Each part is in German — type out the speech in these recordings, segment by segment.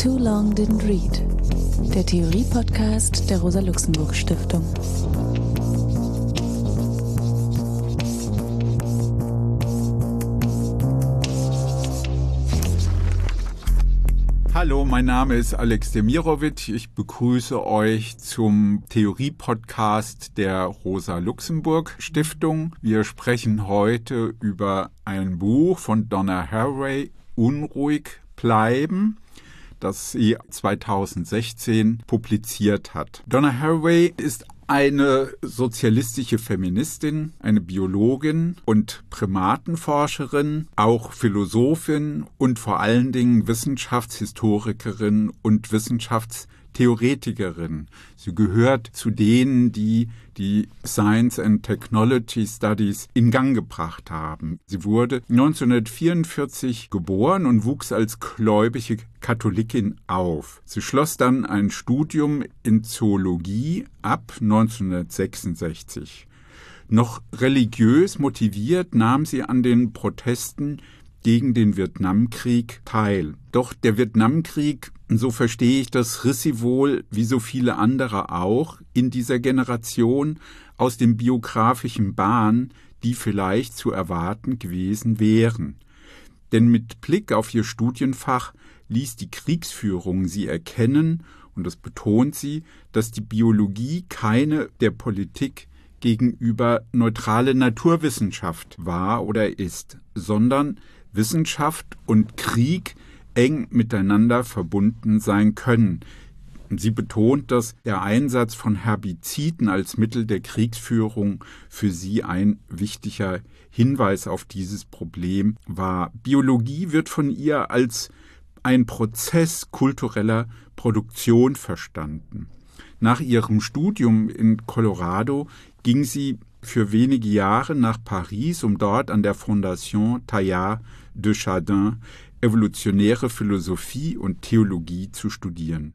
Too Long Didn't Read, der Theorie-Podcast der Rosa-Luxemburg-Stiftung. Hallo, mein Name ist Alex Demirovic. Ich begrüße euch zum Theorie-Podcast der Rosa-Luxemburg-Stiftung. Wir sprechen heute über ein Buch von Donna Haraway, Unruhig bleiben, das sie 2016 publiziert hat. Donna Haraway ist eine sozialistische Feministin, eine Biologin und Primatenforscherin, auch Philosophin und vor allen Dingen Wissenschaftshistorikerin und Wissenschaftstheoretikerin. Sie gehört zu denen, die Science and Technology Studies in Gang gebracht haben. Sie wurde 1944 geboren und wuchs als gläubige Katholikin auf. Sie schloss dann ein Studium in Zoologie ab 1966. Noch religiös motiviert nahm sie an den Protesten gegen den Vietnamkrieg teil. Doch der Vietnamkrieg, so verstehe ich das, riss sie wohl, wie so viele andere auch, in dieser Generation aus den biografischen Bahnen, die vielleicht zu erwarten gewesen wären. Denn mit Blick auf ihr Studienfach ließ die Kriegsführung sie erkennen, und das betont sie, dass die Biologie keine der Politik gegenüber neutrale Naturwissenschaft war oder ist, sondern Wissenschaft und Krieg eng miteinander verbunden sein können. Sie betont, dass der Einsatz von Herbiziden als Mittel der Kriegsführung für sie ein wichtiger Hinweis auf dieses Problem war. Biologie wird von ihr als ein Prozess kultureller Produktion verstanden. Nach ihrem Studium in Colorado ging sie für wenige Jahre nach Paris, um dort an der Fondation Teilhard de Chardin evolutionäre Philosophie und Theologie zu studieren.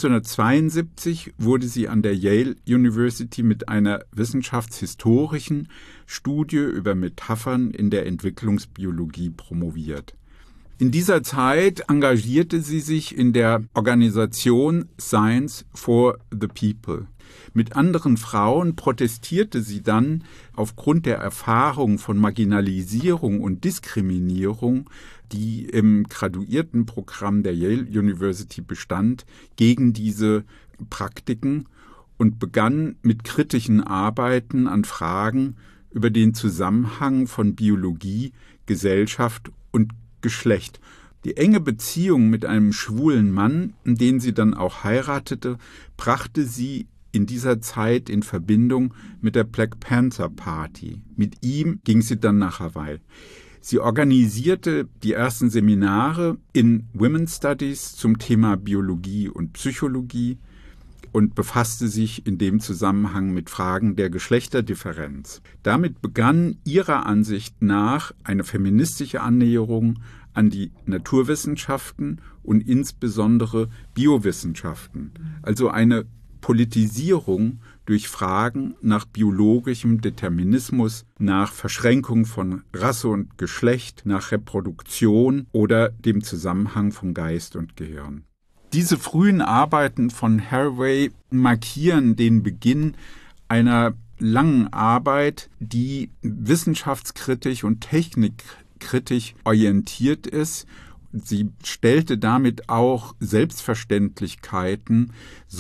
1972 wurde sie an der Yale University mit einer wissenschaftshistorischen Studie über Metaphern in der Entwicklungsbiologie promoviert. In dieser Zeit engagierte sie sich in der Organisation Science for the People. Mit anderen Frauen protestierte sie dann aufgrund der Erfahrung von Marginalisierung und Diskriminierung, die im Graduiertenprogramm der Yale University bestand, gegen diese Praktiken und begann mit kritischen Arbeiten an Fragen über den Zusammenhang von Biologie, Gesellschaft und Geschlecht. Die enge Beziehung mit einem schwulen Mann, den sie dann auch heiratete, brachte sie in dieser Zeit in Verbindung mit der Black Panther Party. Mit ihm ging sie dann nach Hawaii. Sie organisierte die ersten Seminare in Women's Studies zum Thema Biologie und Psychologie und befasste sich in dem Zusammenhang mit Fragen der Geschlechterdifferenz. Damit begann ihrer Ansicht nach eine feministische Annäherung an die Naturwissenschaften und insbesondere Biowissenschaften, also eine Politisierung durch Fragen nach biologischem Determinismus, nach Verschränkung von Rasse und Geschlecht, nach Reproduktion oder dem Zusammenhang von Geist und Gehirn. Diese frühen Arbeiten von Haraway markieren den Beginn einer langen Arbeit, die wissenschaftskritisch und technikkritisch orientiert ist. Sie stellte damit auch Selbstverständlichkeiten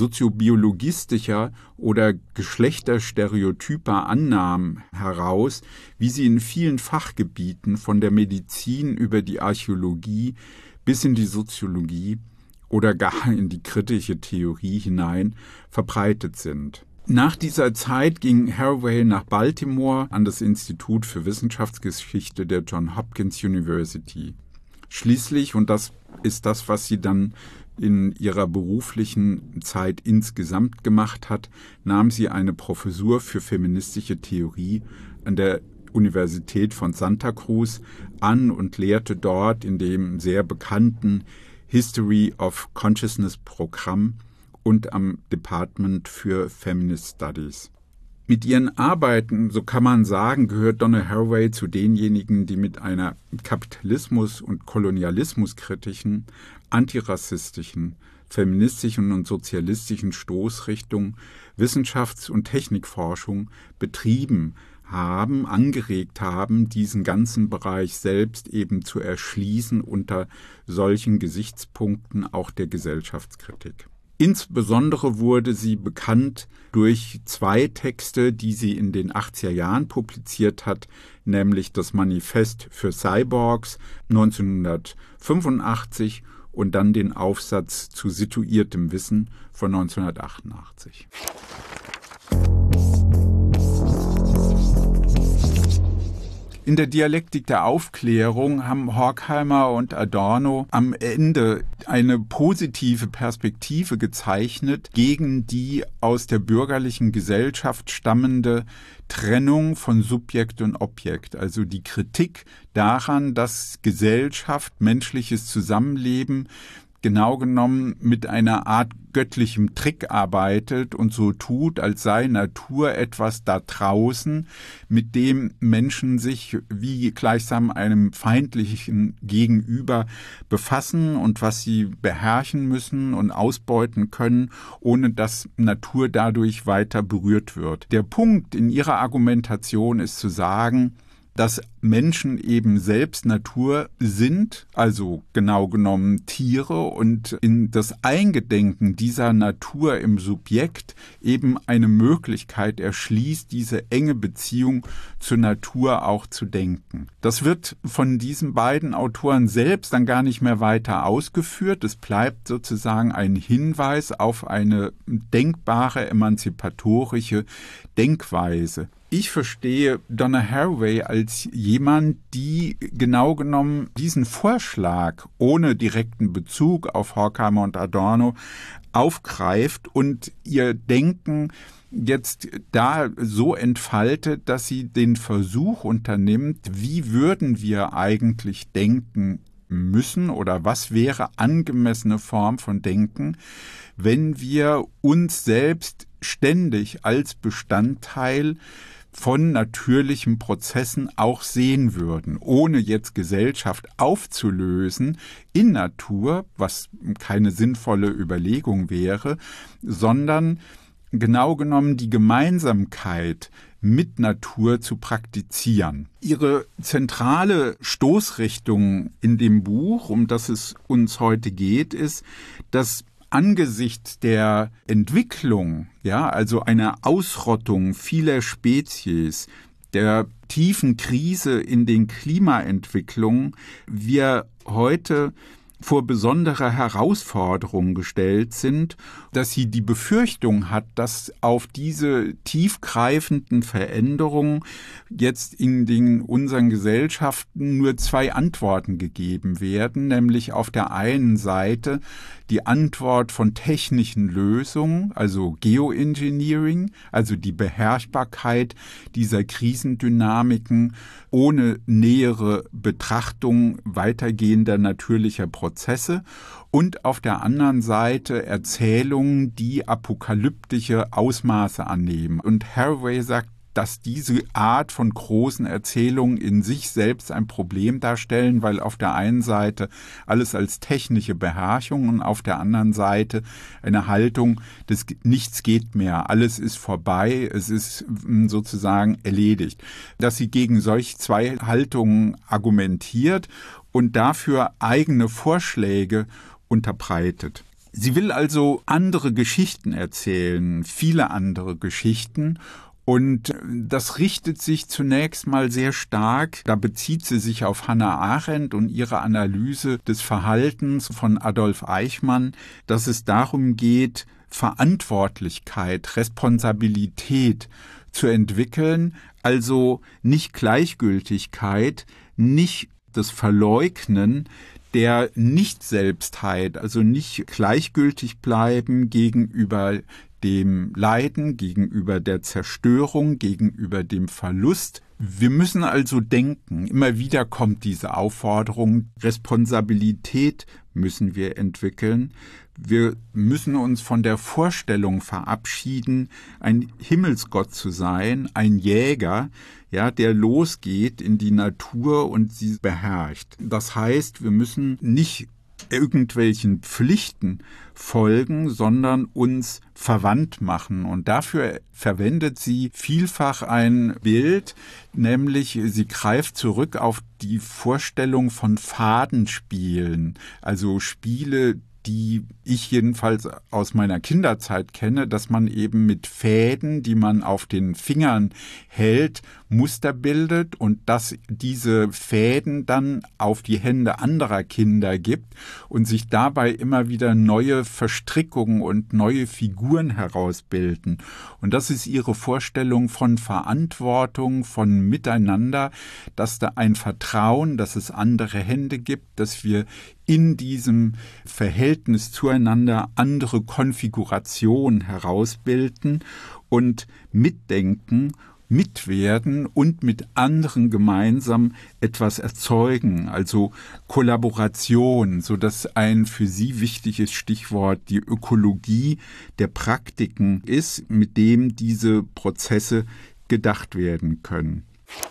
soziobiologistischer oder geschlechterstereotyper Annahmen heraus, wie sie in vielen Fachgebieten von der Medizin über die Archäologie bis in die Soziologie oder gar in die kritische Theorie hinein verbreitet sind. Nach dieser Zeit ging Haraway nach Baltimore an das Institut für Wissenschaftsgeschichte der Johns Hopkins University. Schließlich, und das ist das, was sie dann in ihrer beruflichen Zeit insgesamt gemacht hat, nahm sie eine Professur für feministische Theorie an der Universität von Santa Cruz an und lehrte dort in dem sehr bekannten History of Consciousness Programm und am Department für Feminist Studies. Mit ihren Arbeiten, so kann man sagen, gehört Donna Haraway zu denjenigen, die mit einer Kapitalismus- und Kolonialismuskritischen, antirassistischen, feministischen und sozialistischen Stoßrichtung Wissenschafts- und Technikforschung betrieben haben, angeregt haben, diesen ganzen Bereich selbst eben zu erschließen unter solchen Gesichtspunkten auch der Gesellschaftskritik. Insbesondere wurde sie bekannt durch 2 Texte, die sie in den 80er Jahren publiziert hat, nämlich das Manifest für Cyborgs 1985 und dann den Aufsatz zu situiertem Wissen von 1988. In der Dialektik der Aufklärung haben Horkheimer und Adorno am Ende eine positive Perspektive gezeichnet gegen die aus der bürgerlichen Gesellschaft stammende Trennung von Subjekt und Objekt, also die Kritik daran, dass Gesellschaft, menschliches Zusammenleben genau genommen mit einer Art göttlichem Trick arbeitet und so tut, als sei Natur etwas da draußen, mit dem Menschen sich wie gleichsam einem feindlichen Gegenüber befassen und was sie beherrschen müssen und ausbeuten können, ohne dass Natur dadurch weiter berührt wird. Der Punkt in ihrer Argumentation ist zu sagen, dass Menschen eben selbst Natur sind, also genau genommen Tiere, und in das Eingedenken dieser Natur im Subjekt eben eine Möglichkeit erschließt, diese enge Beziehung zur Natur auch zu denken. Das wird von diesen beiden Autoren selbst dann gar nicht mehr weiter ausgeführt. Es bleibt sozusagen ein Hinweis auf eine denkbare, emanzipatorische Denkweise. Ich verstehe Donna Haraway als jemand, die genau genommen diesen Vorschlag ohne direkten Bezug auf Horkheimer und Adorno aufgreift und ihr Denken jetzt da so entfaltet, dass sie den Versuch unternimmt, wie würden wir eigentlich denken müssen oder was wäre angemessene Form von Denken, wenn wir uns selbst ständig als Bestandteil von natürlichen Prozessen auch sehen würden, ohne jetzt Gesellschaft aufzulösen in Natur, was keine sinnvolle Überlegung wäre, sondern genau genommen die Gemeinsamkeit mit Natur zu praktizieren. Ihre zentrale Stoßrichtung in dem Buch, um das es uns heute geht, ist, dass angesichts der Entwicklung, also einer Ausrottung vieler Spezies, der tiefen Krise in den Klimaentwicklungen, wir heute vor besondere Herausforderungen gestellt sind, dass sie die Befürchtung hat, dass auf diese tiefgreifenden Veränderungen jetzt in unseren Gesellschaften nur 2 Antworten gegeben werden, nämlich auf der einen Seite die Antwort von technischen Lösungen, also Geoengineering, also die Beherrschbarkeit dieser Krisendynamiken ohne nähere Betrachtung weitergehender natürlicher Prozesse, und auf der anderen Seite Erzählungen, die apokalyptische Ausmaße annehmen. Und Haraway sagt, dass diese Art von großen Erzählungen in sich selbst ein Problem darstellen, weil auf der einen Seite alles als technische Beherrschung und auf der anderen Seite eine Haltung des Nichts geht mehr, alles ist vorbei, es ist sozusagen erledigt. Dass sie gegen solch 2 Haltungen argumentiert und dafür eigene Vorschläge unterbreitet. Sie will also andere Geschichten erzählen, viele andere Geschichten. Und das richtet sich zunächst mal sehr stark, da bezieht sie sich auf Hannah Arendt und ihre Analyse des Verhaltens von Adolf Eichmann, dass es darum geht, Verantwortlichkeit, Responsabilität zu entwickeln, also nicht Gleichgültigkeit, nicht das Verleugnen der Nicht-Selbstheit, also nicht gleichgültig bleiben gegenüber dem Leiden, gegenüber der Zerstörung, gegenüber dem Verlust. Wir müssen also denken. Immer wieder kommt diese Aufforderung, Responsabilität müssen wir entwickeln. Wir müssen uns von der Vorstellung verabschieden, ein Himmelsgott zu sein, ein Jäger, ja, der losgeht in die Natur und sie beherrscht. Das heißt, wir müssen nicht irgendwelchen Pflichten folgen, sondern uns verwandt machen. Und dafür verwendet sie vielfach ein Bild, nämlich sie greift zurück auf die Vorstellung von Fadenspielen, also Spiele, die ich jedenfalls aus meiner Kinderzeit kenne, dass man eben mit Fäden, die man auf den Fingern hält, Muster bildet und dass diese Fäden dann auf die Hände anderer Kinder gibt und sich dabei immer wieder neue Verstrickungen und neue Figuren herausbilden. Und das ist ihre Vorstellung von Verantwortung, von Miteinander, dass da ein Vertrauen, dass es andere Hände gibt, dass wir in diesem Verhältnis zueinander andere Konfigurationen herausbilden und mitdenken, mitwerden und mit anderen gemeinsam etwas erzeugen, also Kollaboration, so dass ein für sie wichtiges Stichwort die Ökologie der Praktiken ist, mit dem diese Prozesse gedacht werden können.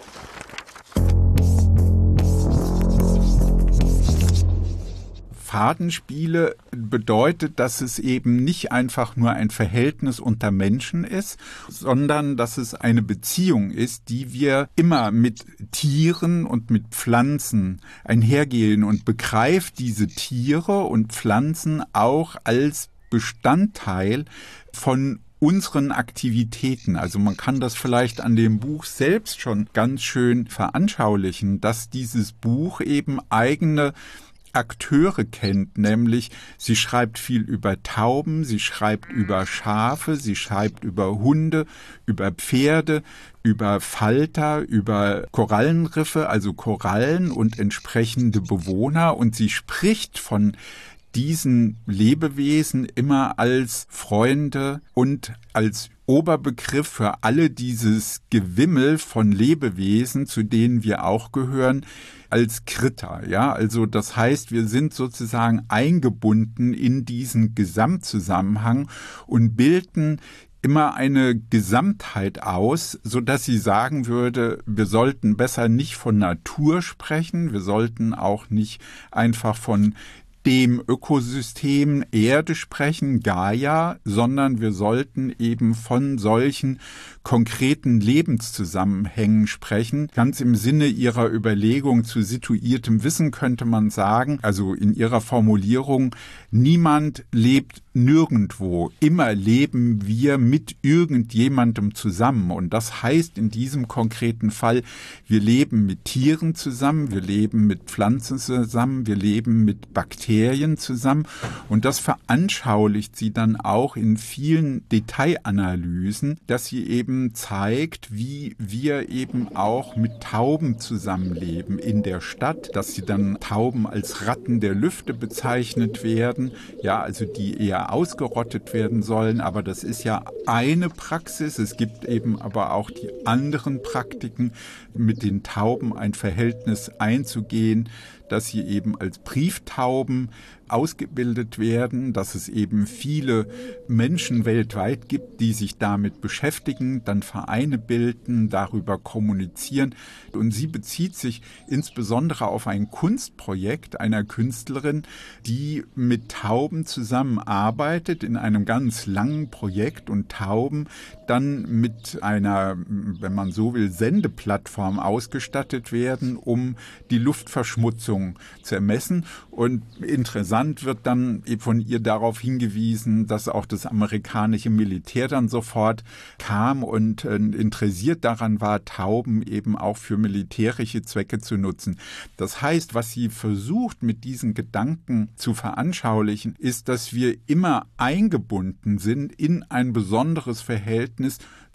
Fadenspiele bedeutet, dass es eben nicht einfach nur ein Verhältnis unter Menschen ist, sondern dass es eine Beziehung ist, die wir immer mit Tieren und mit Pflanzen einhergehen und begreift diese Tiere und Pflanzen auch als Bestandteil von unseren Aktivitäten. Also man kann das vielleicht an dem Buch selbst schon ganz schön veranschaulichen, dass dieses Buch eben eigene Akteure kennt, nämlich sie schreibt viel über Tauben, sie schreibt über Schafe, sie schreibt über Hunde, über Pferde, über Falter, über Korallenriffe, also Korallen und entsprechende Bewohner und sie spricht von diesen Lebewesen immer als Freunde und als Oberbegriff für alle dieses Gewimmel von Lebewesen, zu denen wir auch gehören, als Krita. Ja, also das heißt, wir sind sozusagen eingebunden in diesen Gesamtzusammenhang und bilden immer eine Gesamtheit aus, so dass sie sagen würde, wir sollten besser nicht von Natur sprechen, wir sollten auch nicht einfach von dem Ökosystem Erde sprechen, Gaia, sondern wir sollten eben von solchen konkreten Lebenszusammenhängen sprechen. Ganz im Sinne ihrer Überlegung zu situiertem Wissen könnte man sagen, also in ihrer Formulierung, niemand lebt nirgendwo. Immer leben wir mit irgendjemandem zusammen. Und das heißt in diesem konkreten Fall, wir leben mit Tieren zusammen, wir leben mit Pflanzen zusammen, wir leben mit Bakterien zusammen. Und das veranschaulicht sie dann auch in vielen Detailanalysen, dass sie eben zeigt, wie wir eben auch mit Tauben zusammenleben in der Stadt, dass sie dann Tauben als Ratten der Lüfte bezeichnet werden, ja, also die eher ausgerottet werden sollen, aber das ist ja eine Praxis. Es gibt eben aber auch die anderen Praktiken, mit den Tauben ein Verhältnis einzugehen, dass sie eben als Brieftauben ausgebildet werden, dass es eben viele Menschen weltweit gibt, die sich damit beschäftigen, dann Vereine bilden, darüber kommunizieren. Und sie bezieht sich insbesondere auf ein Kunstprojekt einer Künstlerin, die mit Tauben zusammenarbeitet in einem ganz langen Projekt und Tauben dann mit einer, wenn man so will, Sendeplattform ausgestattet werden, um die Luftverschmutzung zu ermessen. Und interessant wird dann von ihr darauf hingewiesen, dass auch das amerikanische Militär dann sofort kam und interessiert daran war, Tauben eben auch für militärische Zwecke zu nutzen. Das heißt, was sie versucht mit diesen Gedanken zu veranschaulichen, ist, dass wir immer eingebunden sind in ein besonderes Verhältnis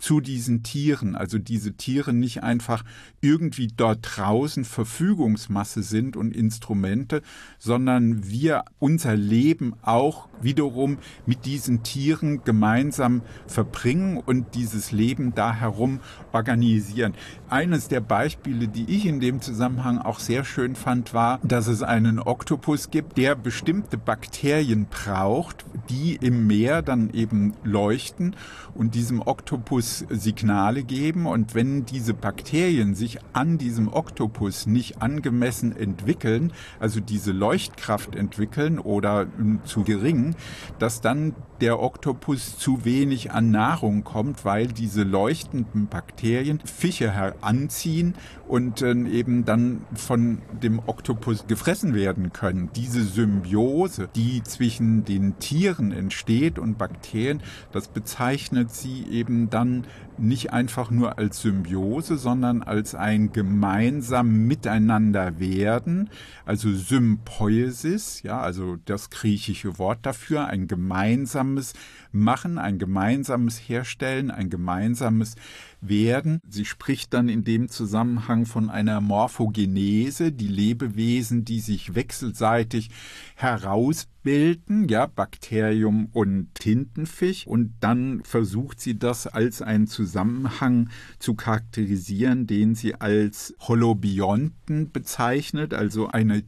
zu diesen Tieren. Also diese Tiere nicht einfach irgendwie dort draußen Verfügungsmasse sind und Instrumente, sondern wir unser Leben auch wiederum mit diesen Tieren gemeinsam verbringen und dieses Leben da herum organisieren. Eines der Beispiele, die ich in dem Zusammenhang auch sehr schön fand, war, dass es einen Oktopus gibt, der bestimmte Bakterien braucht, die im Meer dann eben leuchten und diesem Oktopus Signale geben. Und wenn diese Bakterien sich an diesem Oktopus nicht angemessen entwickeln, also diese Leuchtkraft entwickeln oder zu gering, dass dann der Oktopus zu wenig an Nahrung kommt, weil diese leuchtenden Bakterien Fische heranziehen und eben dann von dem Oktopus gefressen werden können. Diese Symbiose, die zwischen den Tieren entsteht und Bakterien, das bezeichnet sie eben dann nicht einfach nur als Symbiose, sondern als ein gemeinsam Miteinanderwerden, also Sympoiesis, ja, also das griechische Wort dafür, ein gemeinsames Machen, ein gemeinsames Herstellen, ein gemeinsames Werden. Sie spricht dann in dem Zusammenhang von einer Morphogenese, die Lebewesen, die sich wechselseitig herausbilden, ja, Bakterium und Tintenfisch. Und dann versucht sie das als einen Zusammenhang zu charakterisieren, den sie als Holobionten bezeichnet, also eine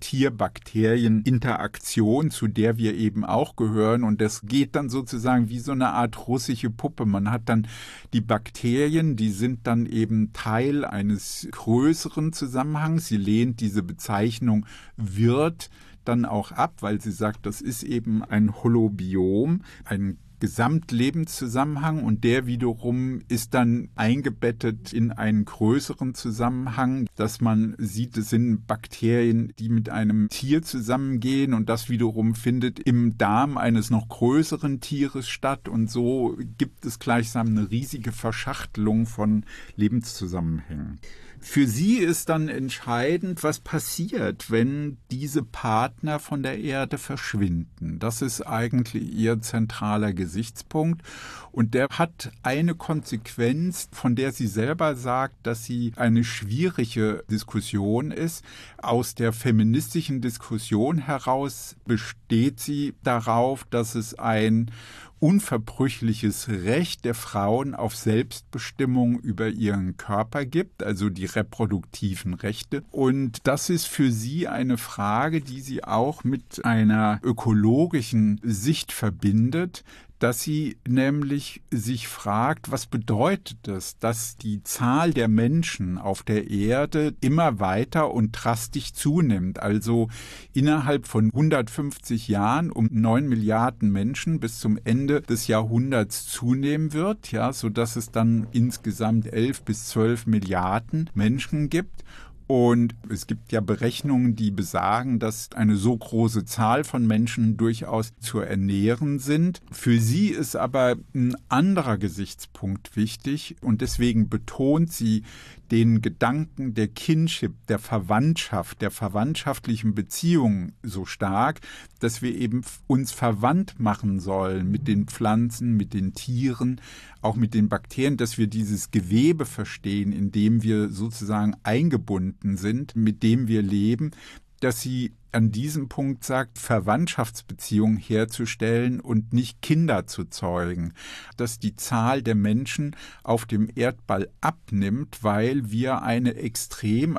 Tier-Bakterien-Interaktion, zu der wir eben auch gehören. Und das geht dann sozusagen wie so eine Art russische Puppe. Man hat dann die Bakterien, die sind dann eben Teil eines größeren Zusammenhangs. Sie lehnt diese Bezeichnung Wirt dann auch ab, weil sie sagt, das ist eben ein Holobiom, ein Gesamtlebenszusammenhang und der wiederum ist dann eingebettet in einen größeren Zusammenhang, dass man sieht, es sind Bakterien, die mit einem Tier zusammengehen und das wiederum findet im Darm eines noch größeren Tieres statt und so gibt es gleichsam eine riesige Verschachtelung von Lebenszusammenhängen. Für sie ist dann entscheidend, was passiert, wenn diese Partner von der Erde verschwinden. Das ist eigentlich ihr zentraler Gesichtspunkt. Und der hat eine Konsequenz, von der sie selber sagt, dass sie eine schwierige Diskussion ist. Aus der feministischen Diskussion heraus besteht sie darauf, dass es ein unverbrüchliches Recht der Frauen auf Selbstbestimmung über ihren Körper gibt, also die reproduktiven Rechte. Und das ist für sie eine Frage, die sie auch mit einer ökologischen Sicht verbindet, dass sie nämlich sich fragt, was bedeutet es, dass die Zahl der Menschen auf der Erde immer weiter und drastisch zunimmt, also innerhalb von 150 Jahren um 9 Milliarden Menschen bis zum Ende des Jahrhunderts zunehmen wird, ja, sodass es dann insgesamt 11 bis 12 Milliarden Menschen gibt. Und es gibt ja Berechnungen, die besagen, dass eine so große Zahl von Menschen durchaus zu ernähren sind. Für sie ist aber ein anderer Gesichtspunkt wichtig und deswegen betont sie den Gedanken der Kinship, der Verwandtschaft, der verwandtschaftlichen Beziehungen so stark, dass wir eben uns verwandt machen sollen mit den Pflanzen, mit den Tieren, auch mit den Bakterien, dass wir dieses Gewebe verstehen, in dem wir sozusagen eingebunden sind, mit dem wir leben, dass sie an diesem Punkt sagt, Verwandtschaftsbeziehungen herzustellen und nicht Kinder zu zeugen, dass die Zahl der Menschen auf dem Erdball abnimmt, weil wir eine extrem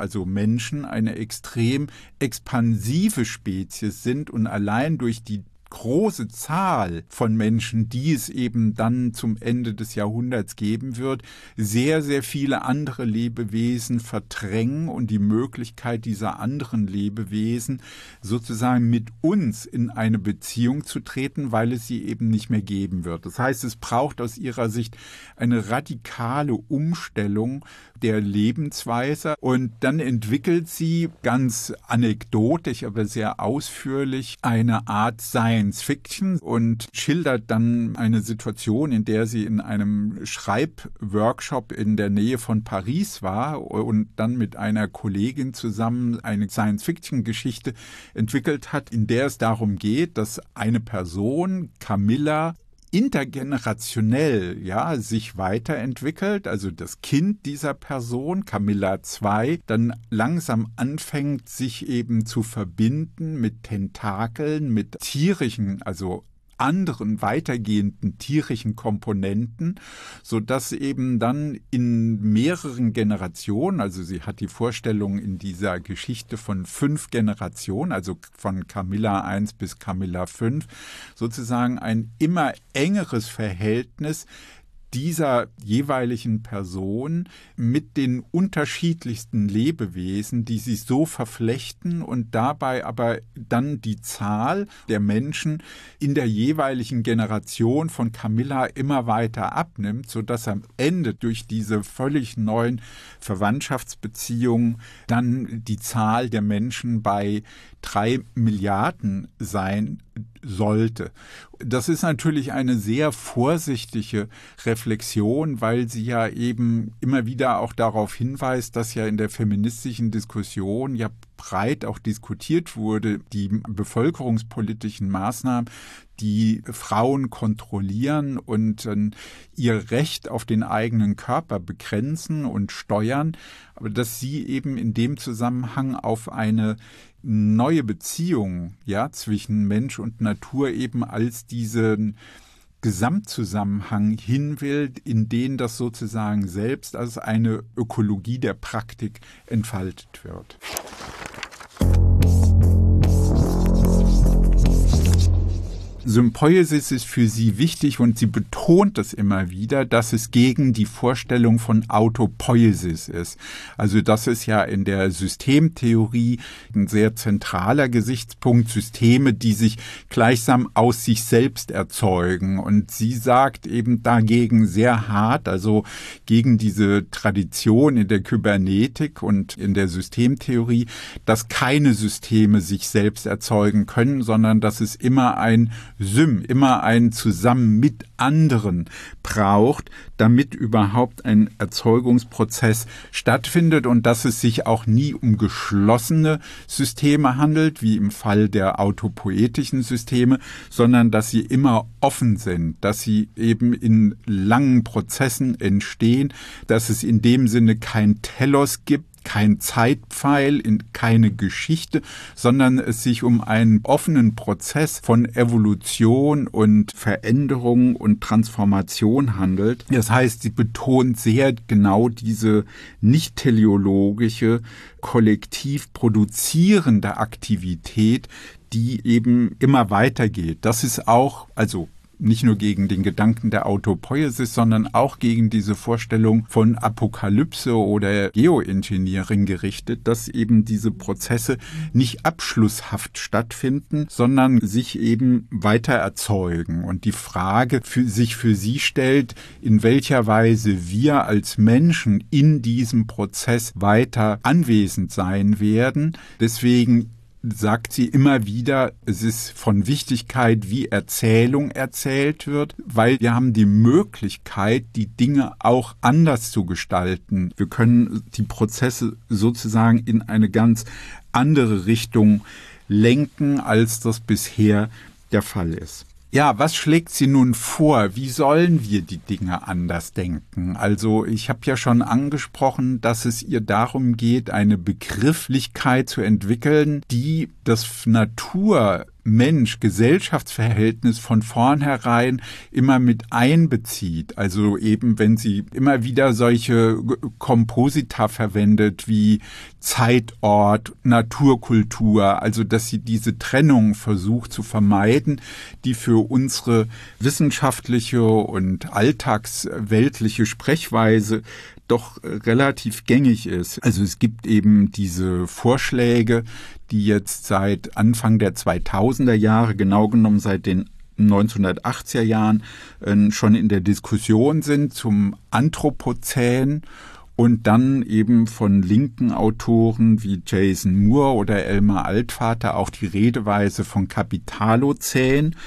expansive Spezies sind und allein durch die große Zahl von Menschen, die es eben dann zum Ende des Jahrhunderts geben wird, sehr, sehr viele andere Lebewesen verdrängen und die Möglichkeit dieser anderen Lebewesen sozusagen mit uns in eine Beziehung zu treten, weil es sie eben nicht mehr geben wird. Das heißt, es braucht aus ihrer Sicht eine radikale Umstellung der Lebensweise und dann entwickelt sie ganz anekdotisch, aber sehr ausführlich eine Art Science Fiction und schildert dann eine Situation, in der sie in einem Schreibworkshop in der Nähe von Paris war und dann mit einer Kollegin zusammen eine Science Fiction Geschichte entwickelt hat, in der es darum geht, dass eine Person, Camilla, intergenerationell sich weiterentwickelt, also das Kind dieser Person, Camilla 2, dann langsam anfängt, sich eben zu verbinden mit Tentakeln, mit tierischen, also anderen weitergehenden tierischen Komponenten, so dass eben dann in mehreren Generationen, also sie hat die Vorstellung in dieser Geschichte von 5 Generationen, also von Camilla 1 bis Camilla 5, sozusagen ein immer engeres Verhältnis dieser jeweiligen Person mit den unterschiedlichsten Lebewesen, die sich so verflechten und dabei aber dann die Zahl der Menschen in der jeweiligen Generation von Camilla immer weiter abnimmt, sodass am Ende durch diese völlig neuen Verwandtschaftsbeziehungen dann die Zahl der Menschen bei 3 Milliarden sein sollte. Das ist natürlich eine sehr vorsichtige Reflexion, weil sie ja eben immer wieder auch darauf hinweist, dass ja in der feministischen Diskussion ja breit auch diskutiert wurde, die bevölkerungspolitischen Maßnahmen, die Frauen kontrollieren und ihr Recht auf den eigenen Körper begrenzen und steuern, aber dass sie eben in dem Zusammenhang auf eine neue Beziehung zwischen Mensch und Natur eben als diesen Gesamtzusammenhang hin will, in den das sozusagen selbst als eine Ökologie der Praktik entfaltet wird. Sympoiesis ist für sie wichtig und sie betont es immer wieder, dass es gegen die Vorstellung von Autopoiesis ist. Also das ist ja in der Systemtheorie ein sehr zentraler Gesichtspunkt, Systeme, die sich gleichsam aus sich selbst erzeugen. Und sie sagt eben dagegen sehr hart, also gegen diese Tradition in der Kybernetik und in der Systemtheorie, dass keine Systeme sich selbst erzeugen können, sondern dass es immer ein immer ein Zusammen mit anderen braucht, damit überhaupt ein Erzeugungsprozess stattfindet und dass es sich auch nie um geschlossene Systeme handelt, wie im Fall der autopoetischen Systeme, sondern dass sie immer offen sind, dass sie eben in langen Prozessen entstehen, dass es in dem Sinne kein Telos gibt, kein Zeitpfeil, keine Geschichte, sondern es sich um einen offenen Prozess von Evolution und Veränderung und Transformation handelt. Das heißt, sie betont sehr genau diese nicht teleologische, kollektiv produzierende Aktivität, die eben immer weitergeht. Das ist auch, also nicht nur gegen den Gedanken der Autopoiesis, sondern auch gegen diese Vorstellung von Apokalypse oder Geoengineering gerichtet, dass eben diese Prozesse nicht abschlusshaft stattfinden, sondern sich eben weiter erzeugen. Und die Frage sich für sie stellt, in welcher Weise wir als Menschen in diesem Prozess weiter anwesend sein werden. Deswegen sagt sie immer wieder, es ist von Wichtigkeit, wie Erzählung erzählt wird, weil wir haben die Möglichkeit, die Dinge auch anders zu gestalten. Wir können die Prozesse sozusagen in eine ganz andere Richtung lenken, als das bisher der Fall ist. Ja, was schlägt sie nun vor? Wie sollen wir die Dinge anders denken? Also ich habe ja schon angesprochen, dass es ihr darum geht, eine Begrifflichkeit zu entwickeln, die das Natur-Mensch-Gesellschaftsverhältnis von vornherein immer mit einbezieht. Also eben, wenn sie immer wieder solche Komposita verwendet wie Zeitort, Naturkultur, also dass sie diese Trennung versucht zu vermeiden, die für unsere wissenschaftliche und alltagsweltliche Sprechweise doch relativ gängig ist. Also es gibt eben diese Vorschläge, die jetzt seit Anfang der 2000er Jahre, genau genommen seit den 1980er Jahren, schon in der Diskussion sind zum Anthropozän und dann eben von linken Autoren wie Jason Moore oder Elmar Altvater auch die Redeweise von Kapitalozän.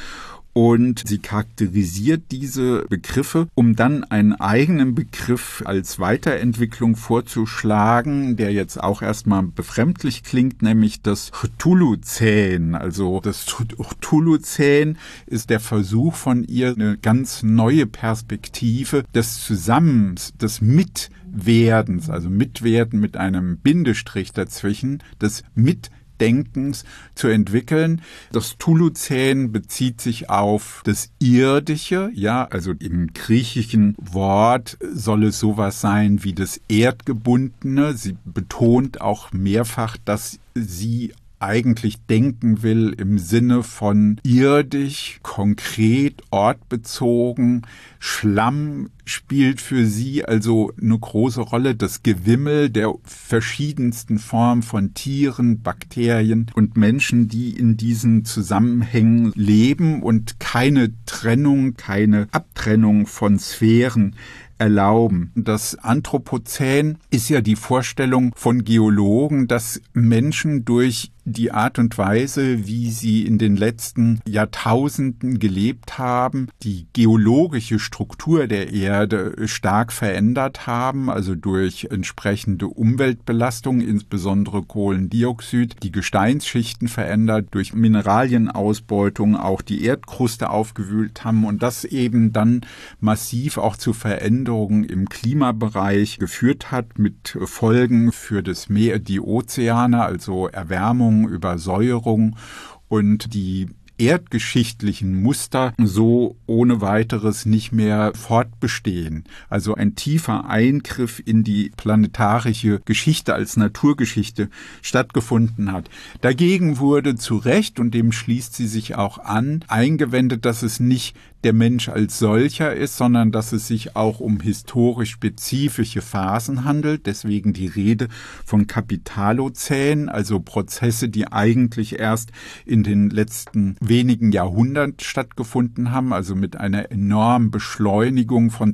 Und sie charakterisiert diese Begriffe, um dann einen eigenen Begriff als Weiterentwicklung vorzuschlagen, der jetzt auch erstmal befremdlich klingt, nämlich das Cthulhu-Zän. Also das Cthulhu-Zän ist der Versuch von ihr, eine ganz neue Perspektive des Zusammens, des Mitwerdens, also Mitwerden mit einem Bindestrich dazwischen, des Mitdenkens zu entwickeln. Das Cthulhu-Zän bezieht sich auf das Irdische, ja, also im griechischen Wort soll es sowas sein wie das Erdgebundene. Sie betont auch mehrfach, dass sie eigentlich denken will im Sinne von irdisch, konkret, ortbezogen. Schlamm spielt für sie also eine große Rolle. Das Gewimmel der verschiedensten Formen von Tieren, Bakterien und Menschen, die in diesen Zusammenhängen leben und keine Trennung, keine Abtrennung von Sphären erlauben. Das Anthropozän ist ja die Vorstellung von Geologen, dass Menschen durch die Art und Weise, wie sie in den letzten Jahrtausenden gelebt haben, die geologische Struktur der Erde stark verändert haben, also durch entsprechende Umweltbelastung, insbesondere Kohlendioxid, die Gesteinsschichten verändert, durch Mineralienausbeutung auch die Erdkruste aufgewühlt haben und das eben dann massiv auch zu Veränderungen im Klimabereich geführt hat, mit Folgen für das Meer, die Ozeane, also Erwärmung, Übersäuerung und die erdgeschichtlichen Muster so ohne weiteres nicht mehr fortbestehen. Also ein tiefer Eingriff in die planetarische Geschichte als Naturgeschichte stattgefunden hat. Dagegen wurde zu Recht, und dem schließt sie sich auch an, eingewendet, dass es nicht der Mensch als solcher ist, sondern dass es sich auch um historisch spezifische Phasen handelt. Deswegen die Rede von Kapitalozän, also Prozesse, die eigentlich erst in den letzten wenigen Jahrhunderten stattgefunden haben, also mit einer enormen Beschleunigung von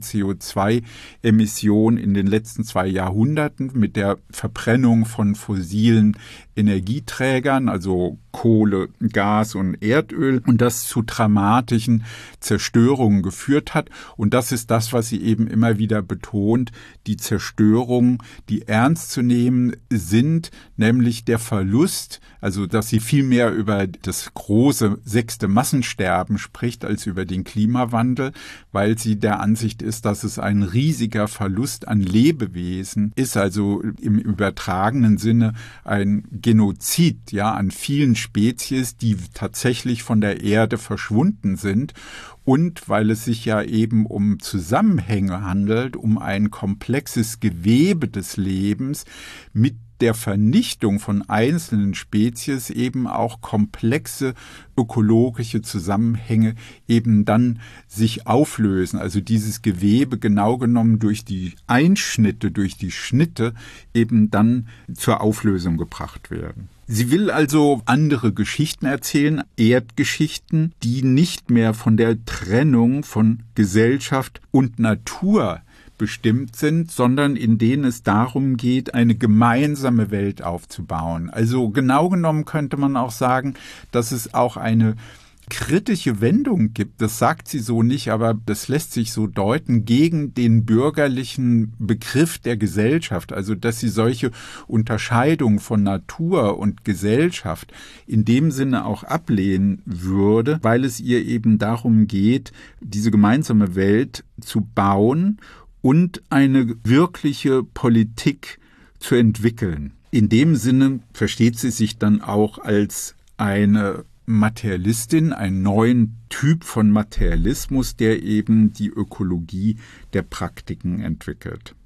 CO2-Emissionen in den letzten 2 Jahrhunderten, mit der Verbrennung von fossilen Energieträgern, also Kohle, Gas und Erdöl, und das zu dramatischen Zerstörungen geführt hat. Und das ist das, was sie eben immer wieder betont, die Zerstörungen, die ernst zu nehmen sind, nämlich der Verlust, also dass sie viel mehr über das große 6. Massensterben spricht als über den Klimawandel, weil sie der Ansicht ist, dass es ein riesiger Verlust an Lebewesen ist, also im übertragenen Sinne ein Genozid, ja, an vielen Spezies, die tatsächlich von der Erde verschwunden sind. Und weil es sich ja eben um Zusammenhänge handelt, um ein komplexes Gewebe des Lebens mit der Vernichtung von einzelnen Spezies eben auch komplexe ökologische Zusammenhänge eben dann sich auflösen. Also dieses Gewebe genau genommen durch die Einschnitte, durch die Schnitte eben dann zur Auflösung gebracht werden. Sie will also andere Geschichten erzählen, Erdgeschichten, die nicht mehr von der Trennung von Gesellschaft und Natur bestimmt sind, sondern in denen es darum geht, eine gemeinsame Welt aufzubauen. Also genau genommen könnte man auch sagen, dass es auch eine kritische Wendung gibt, das sagt sie so nicht, aber das lässt sich so deuten, gegen den bürgerlichen Begriff der Gesellschaft, also dass sie solche Unterscheidung von Natur und Gesellschaft in dem Sinne auch ablehnen würde, weil es ihr eben darum geht, diese gemeinsame Welt zu bauen und eine wirkliche Politik zu entwickeln. In dem Sinne versteht sie sich dann auch als eine Materialistin, einen neuen Typ von Materialismus, der eben die Ökologie der Praktiken entwickelt.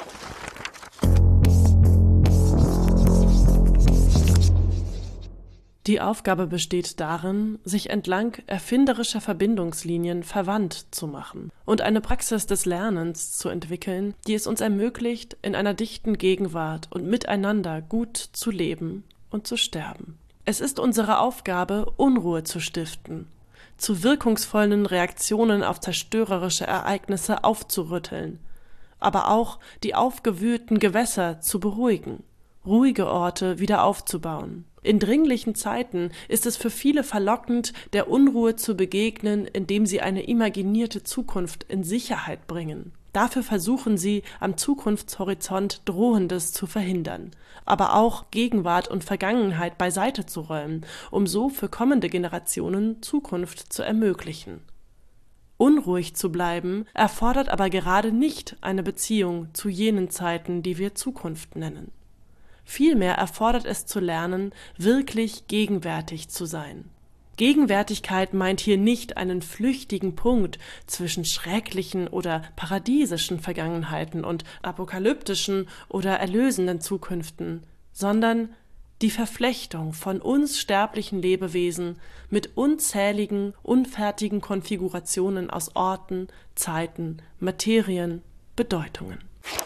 Die Aufgabe besteht darin, sich entlang erfinderischer Verbindungslinien verwandt zu machen und eine Praxis des Lernens zu entwickeln, die es uns ermöglicht, in einer dichten Gegenwart und miteinander gut zu leben und zu sterben. Es ist unsere Aufgabe, Unruhe zu stiften, zu wirkungsvollen Reaktionen auf zerstörerische Ereignisse aufzurütteln, aber auch die aufgewühlten Gewässer zu beruhigen, ruhige Orte wieder aufzubauen. In dringlichen Zeiten ist es für viele verlockend, der Unruhe zu begegnen, indem sie eine imaginierte Zukunft in Sicherheit bringen. Dafür versuchen sie, am Zukunftshorizont Drohendes zu verhindern, aber auch Gegenwart und Vergangenheit beiseite zu räumen, um so für kommende Generationen Zukunft zu ermöglichen. Unruhig zu bleiben erfordert aber gerade nicht eine Beziehung zu jenen Zeiten, die wir Zukunft nennen. Vielmehr erfordert es zu lernen, wirklich gegenwärtig zu sein. Gegenwärtigkeit meint hier nicht einen flüchtigen Punkt zwischen schrecklichen oder paradiesischen Vergangenheiten und apokalyptischen oder erlösenden Zukünften, sondern die Verflechtung von uns sterblichen Lebewesen mit unzähligen, unfertigen Konfigurationen aus Orten, Zeiten, Materien, Bedeutungen.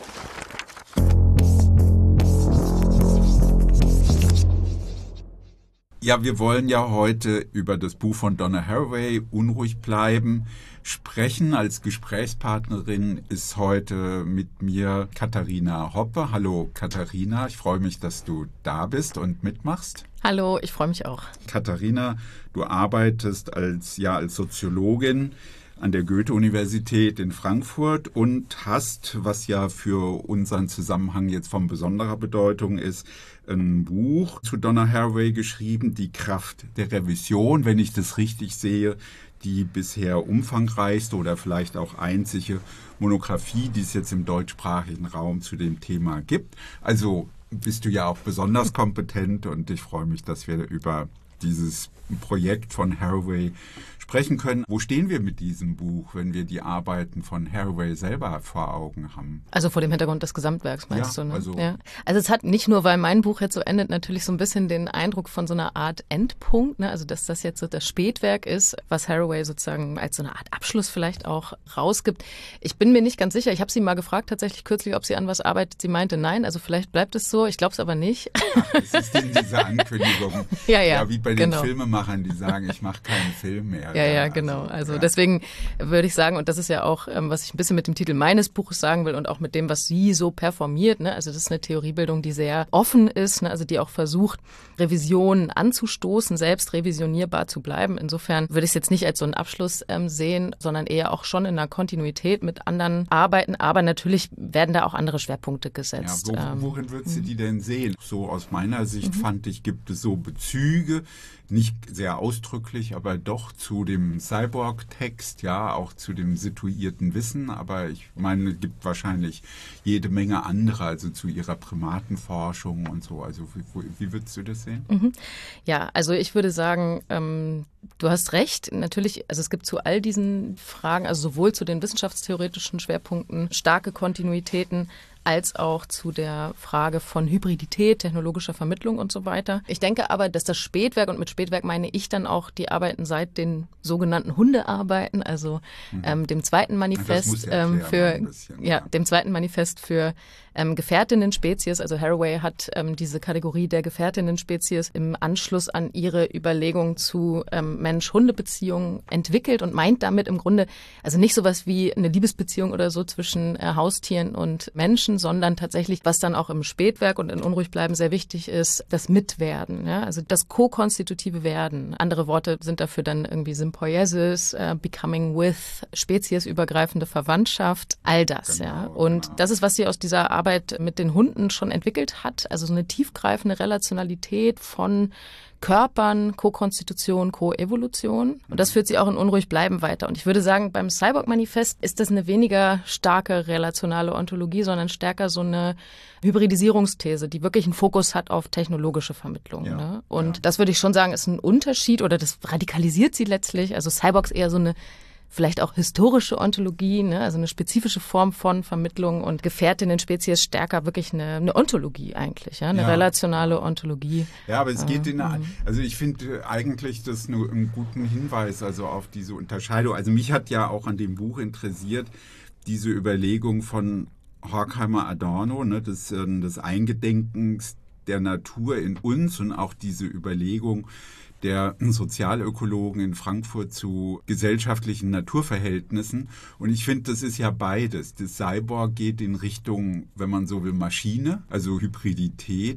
Ja, wir wollen ja heute über das Buch von Donna Haraway, Unruhig bleiben, sprechen. Als Gesprächspartnerin ist heute mit mir Katharina Hoppe. Hallo Katharina, ich freue mich, dass du da bist und mitmachst. Hallo, ich freue mich auch. Katharina, du arbeitest als Soziologin an der Goethe-Universität in Frankfurt und hast, was ja für unseren Zusammenhang jetzt von besonderer Bedeutung ist, ein Buch zu Donna Haraway geschrieben, Die Kraft der Revision, wenn ich das richtig sehe, die bisher umfangreichste oder vielleicht auch einzige Monographie, die es jetzt im deutschsprachigen Raum zu dem Thema gibt. Also bist du ja auch besonders kompetent und ich freue mich, dass wir über dieses Projekt von Haraway sprechen können. Wo stehen wir mit diesem Buch, wenn wir die Arbeiten von Haraway selber vor Augen haben? Also vor dem Hintergrund des Gesamtwerks, meinst du? Ne? Also es hat nicht nur, weil mein Buch jetzt so endet, natürlich so ein bisschen den Eindruck von so einer Art Endpunkt, ne? Also dass das jetzt so das Spätwerk ist, was Haraway sozusagen als so eine Art Abschluss vielleicht auch rausgibt. Ich bin mir nicht ganz sicher. Ich habe sie mal gefragt tatsächlich kürzlich, ob sie an was arbeitet. Sie meinte nein, also vielleicht bleibt es so. Ich glaube es aber nicht. Ach, das ist denn diese Ankündigung. Ja, wie bei den Filmemachern, die sagen, ich mache keinen Film mehr. Ja, genau. Also deswegen würde ich sagen, und das ist ja auch, was ich ein bisschen mit dem Titel meines Buches sagen will und auch mit dem, was sie so performiert, ne? Also das ist eine Theoriebildung, die sehr offen ist, ne? Also die auch versucht, Revisionen anzustoßen, selbst revisionierbar zu bleiben. Insofern würde ich es jetzt nicht als so einen Abschluss sehen, sondern eher auch schon in einer Kontinuität mit anderen Arbeiten. Aber natürlich werden da auch andere Schwerpunkte gesetzt. Ja, worin würdest du die denn sehen? So aus meiner Sicht fand ich, gibt es so Bezüge, nicht sehr ausdrücklich, aber doch zu dem Cyborg-Text, ja, auch zu dem situierten Wissen. Aber ich meine, es gibt wahrscheinlich jede Menge andere, also zu ihrer Primatenforschung und so. Also wie würdest du das sehen? Ja, also ich würde sagen, du hast recht. Natürlich, also es gibt zu all diesen Fragen, also sowohl zu den wissenschaftstheoretischen Schwerpunkten, starke Kontinuitäten, als auch zu der Frage von Hybridität, technologischer Vermittlung und so weiter. Ich denke aber, dass das Spätwerk, und mit Spätwerk meine ich dann auch die Arbeiten seit den sogenannten Hundearbeiten, also dem zweiten Manifest dem zweiten Manifest für Gefährtinnen-Spezies. Also Haraway hat diese Kategorie der Gefährtinnen-Spezies im Anschluss an ihre Überlegungen zu Mensch-Hunde-Beziehungen entwickelt und meint damit im Grunde also nicht sowas wie eine Liebesbeziehung oder so zwischen Haustieren und Menschen, sondern tatsächlich, was dann auch im Spätwerk und in Unruhig bleiben sehr wichtig ist, das Mitwerden, ja? Also das ko-konstitutive Werden. Andere Worte sind dafür dann irgendwie Symbiosis, Becoming with, speziesübergreifende Verwandtschaft, all das. Genau, ja. Und das ist, was sie aus dieser Arbeit mit den Hunden schon entwickelt hat, also so eine tiefgreifende Relationalität von Körpern, Ko-Konstitution, Ko-Evolution. Und das führt sie auch in Unruhig bleiben weiter. Und ich würde sagen, beim Cyborg-Manifest ist das eine weniger starke relationale Ontologie, sondern stärker so eine Hybridisierungsthese, die wirklich einen Fokus hat auf technologische Vermittlung. Ja, ne? Und das würde ich schon sagen, ist ein Unterschied oder das radikalisiert sie letztlich. Also Cyborgs eher so eine vielleicht auch historische Ontologie, ne? Also eine spezifische Form von Vermittlung und Gefährtinnen-Spezies stärker wirklich eine Ontologie eigentlich, ja? Eine relationale Ontologie. Ja, aber es geht also ich finde eigentlich das nur einen guten Hinweis also auf diese Unterscheidung. Also mich hat ja auch an dem Buch interessiert, diese Überlegung von Horkheimer Adorno, ne, des Eingedenkens der Natur in uns und auch diese Überlegung der Sozialökologen in Frankfurt zu gesellschaftlichen Naturverhältnissen. Und ich finde, das ist ja beides. Das Cyborg geht in Richtung, wenn man so will, Maschine, also Hybridität.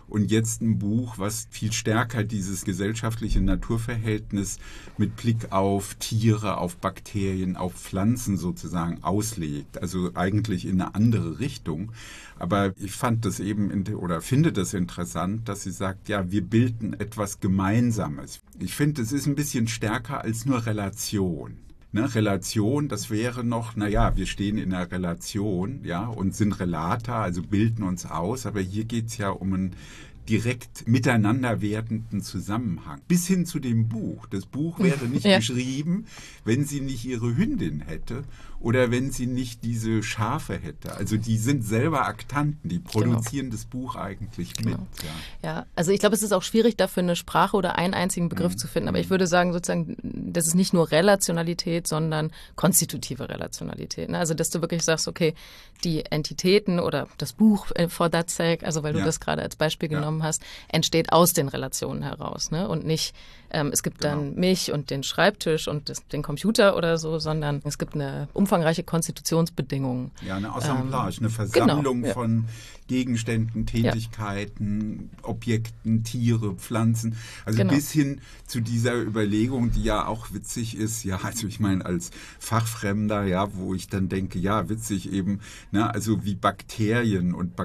und jetzt ein Buch, was viel stärker dieses gesellschaftliche Naturverhältnis mit Blick auf Tiere, auf Bakterien, auf Pflanzen sozusagen auslegt. Also eigentlich in eine andere Richtung. Aber ich fand das eben finde das interessant, dass sie sagt, ja, wir bilden etwas Gemeinsames. Ich finde, es ist ein bisschen stärker als nur Relation. Ne, Relation, das wäre noch, wir stehen in einer Relation, ja, und sind Relata, also bilden uns aus, aber hier geht es ja um einen direkt miteinander werdenden Zusammenhang. Bis hin zu dem Buch. Das Buch wäre nicht geschrieben, wenn sie nicht ihre Hündin hätte oder wenn sie nicht diese Schafe hätte. Also die sind selber Aktanten, die produzieren das Buch eigentlich mit. Ja, also ich glaube, es ist auch schwierig, dafür eine Sprache oder einen einzigen Begriff zu finden. Aber ich würde sagen, sozusagen, das ist nicht nur Relationalität, sondern konstitutive Relationalität. Ne? Also dass du wirklich sagst, okay, die Entitäten oder das Buch for that sake, also weil du das gerade als Beispiel genommen hast, entsteht aus den Relationen heraus. Ne? Und nicht, es gibt dann mich und den Schreibtisch und den Computer oder so, sondern es gibt eine umfangreiche Konstitutionsbedingungen. Ja, eine Assemblage, eine Versammlung von Gegenständen, Tätigkeiten, Objekten, Tiere, Pflanzen. Also bis hin zu dieser Überlegung, die ja auch witzig ist, ja, also ich meine als Fachfremder, ja, wo ich dann denke, ja, witzig eben, ne, also wie Bakterien und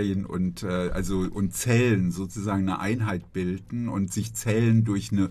Zellen sozusagen eine Einheit bilden und sich Zellen durch eine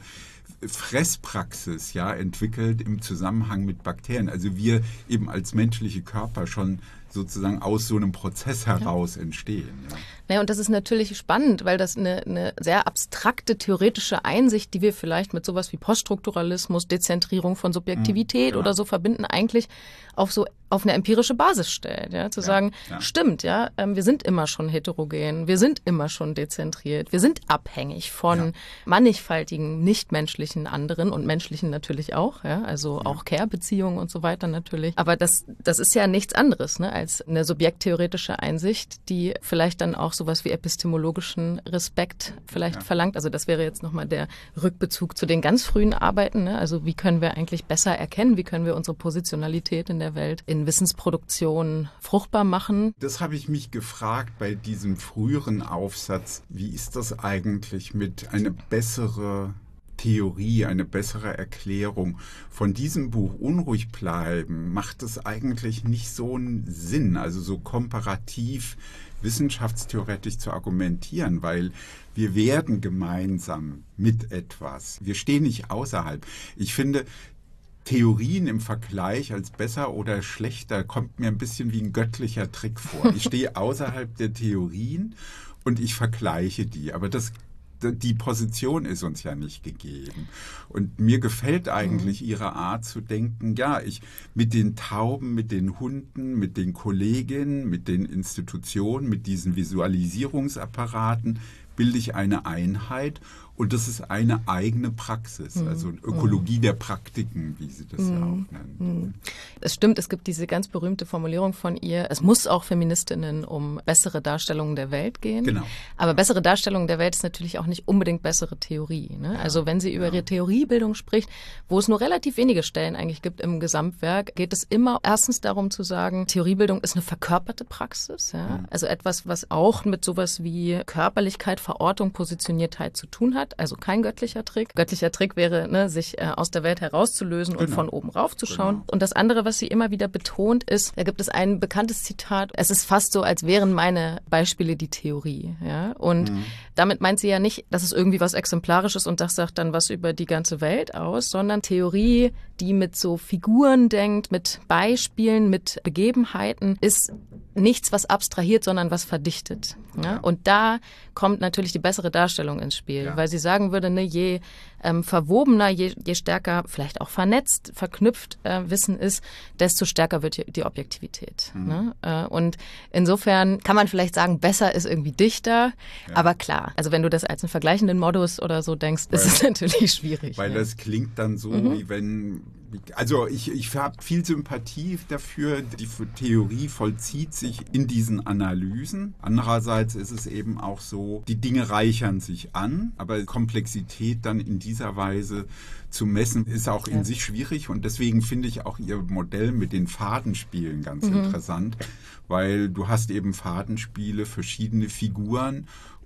Fresspraxis entwickelt im Zusammenhang mit Bakterien. Also wir eben als menschliche Körper schon sozusagen aus so einem Prozess heraus entstehen. Ja. Naja, und das ist natürlich spannend, weil das eine sehr abstrakte theoretische Einsicht, die wir vielleicht mit sowas wie Poststrukturalismus, Dezentrierung von Subjektivität oder so verbinden, eigentlich auf eine empirische Basis stellt. Ja? Zu sagen, stimmt, wir sind immer schon heterogen, wir sind immer schon dezentriert, wir sind abhängig von mannigfaltigen, nichtmenschlichen anderen und menschlichen natürlich auch, also auch Care-Beziehungen und so weiter natürlich. Aber das ist ja nichts anderes, ne, als eine subjekttheoretische Einsicht, die vielleicht dann auch sowas wie epistemologischen Respekt vielleicht verlangt. Also das wäre jetzt nochmal der Rückbezug zu den ganz frühen Arbeiten. Ne? Also wie können wir eigentlich besser erkennen, wie können wir unsere Positionalität in der Welt in Wissensproduktion fruchtbar machen? Das habe ich mich gefragt bei diesem früheren Aufsatz. Wie ist das eigentlich mit einer besseren Theorie, eine bessere Erklärung von diesem Buch Unruhig bleiben? Macht es eigentlich nicht so einen Sinn, also so komparativ wissenschaftstheoretisch zu argumentieren, weil wir werden gemeinsam mit etwas. Wir stehen nicht außerhalb. Ich finde, Theorien im Vergleich als besser oder schlechter kommt mir ein bisschen wie ein göttlicher Trick vor. Ich stehe außerhalb der Theorien und ich vergleiche die, aber die Position ist uns ja nicht gegeben. Und mir gefällt eigentlich ihre Art zu denken, mit den Tauben, mit den Hunden, mit den Kolleginnen, mit den Institutionen, mit diesen Visualisierungsapparaten bilde ich eine Einheit und das ist eine eigene Praxis, also Ökologie der Praktiken, wie sie das ja auch nennen. Es stimmt, es gibt diese ganz berühmte Formulierung von ihr, es muss auch Feministinnen um bessere Darstellungen der Welt gehen. Genau. Aber bessere Darstellung der Welt ist natürlich auch nicht unbedingt bessere Theorie. Ne? Also wenn sie über ihre Theoriebildung spricht, wo es nur relativ wenige Stellen eigentlich gibt im Gesamtwerk, geht es immer erstens darum zu sagen, Theoriebildung ist eine verkörperte Praxis. Ja? Also etwas, was auch mit sowas wie Körperlichkeit, Verortung, Positioniertheit zu tun hat. Also kein göttlicher Trick. Göttlicher Trick wäre, sich aus der Welt herauszulösen und von oben rauf zu schauen. Genau. Und das andere, was sie immer wieder betont, ist, da gibt es ein bekanntes Zitat, es ist fast so, als wären meine Beispiele die Theorie. Ja? Und damit meint sie ja nicht, dass es irgendwie was Exemplarisches und das sagt dann was über die ganze Welt aus, sondern Theorie, die mit so Figuren denkt, mit Beispielen, mit Begebenheiten, ist nichts, was abstrahiert, sondern was verdichtet. Ja? Und da kommt natürlich die bessere Darstellung ins Spiel, weil sie sagen würde, je verwobener, je stärker vielleicht auch vernetzt, verknüpft Wissen ist, desto stärker wird die Objektivität. Ne? Und insofern kann man vielleicht sagen, besser ist irgendwie dichter, aber klar, also wenn du das als einen vergleichenden Modus oder so denkst, ist es natürlich schwierig. Weil das klingt dann so, wie wenn... Also ich habe viel Sympathie dafür, die Theorie vollzieht sich in diesen Analysen. Andererseits ist es eben auch so, die Dinge reichern sich an, aber Komplexität dann in dieser Weise zu messen, ist auch in sich schwierig und deswegen finde ich auch ihr Modell mit den Fadenspielen ganz interessant, weil du hast eben Fadenspiele, verschiedene Figuren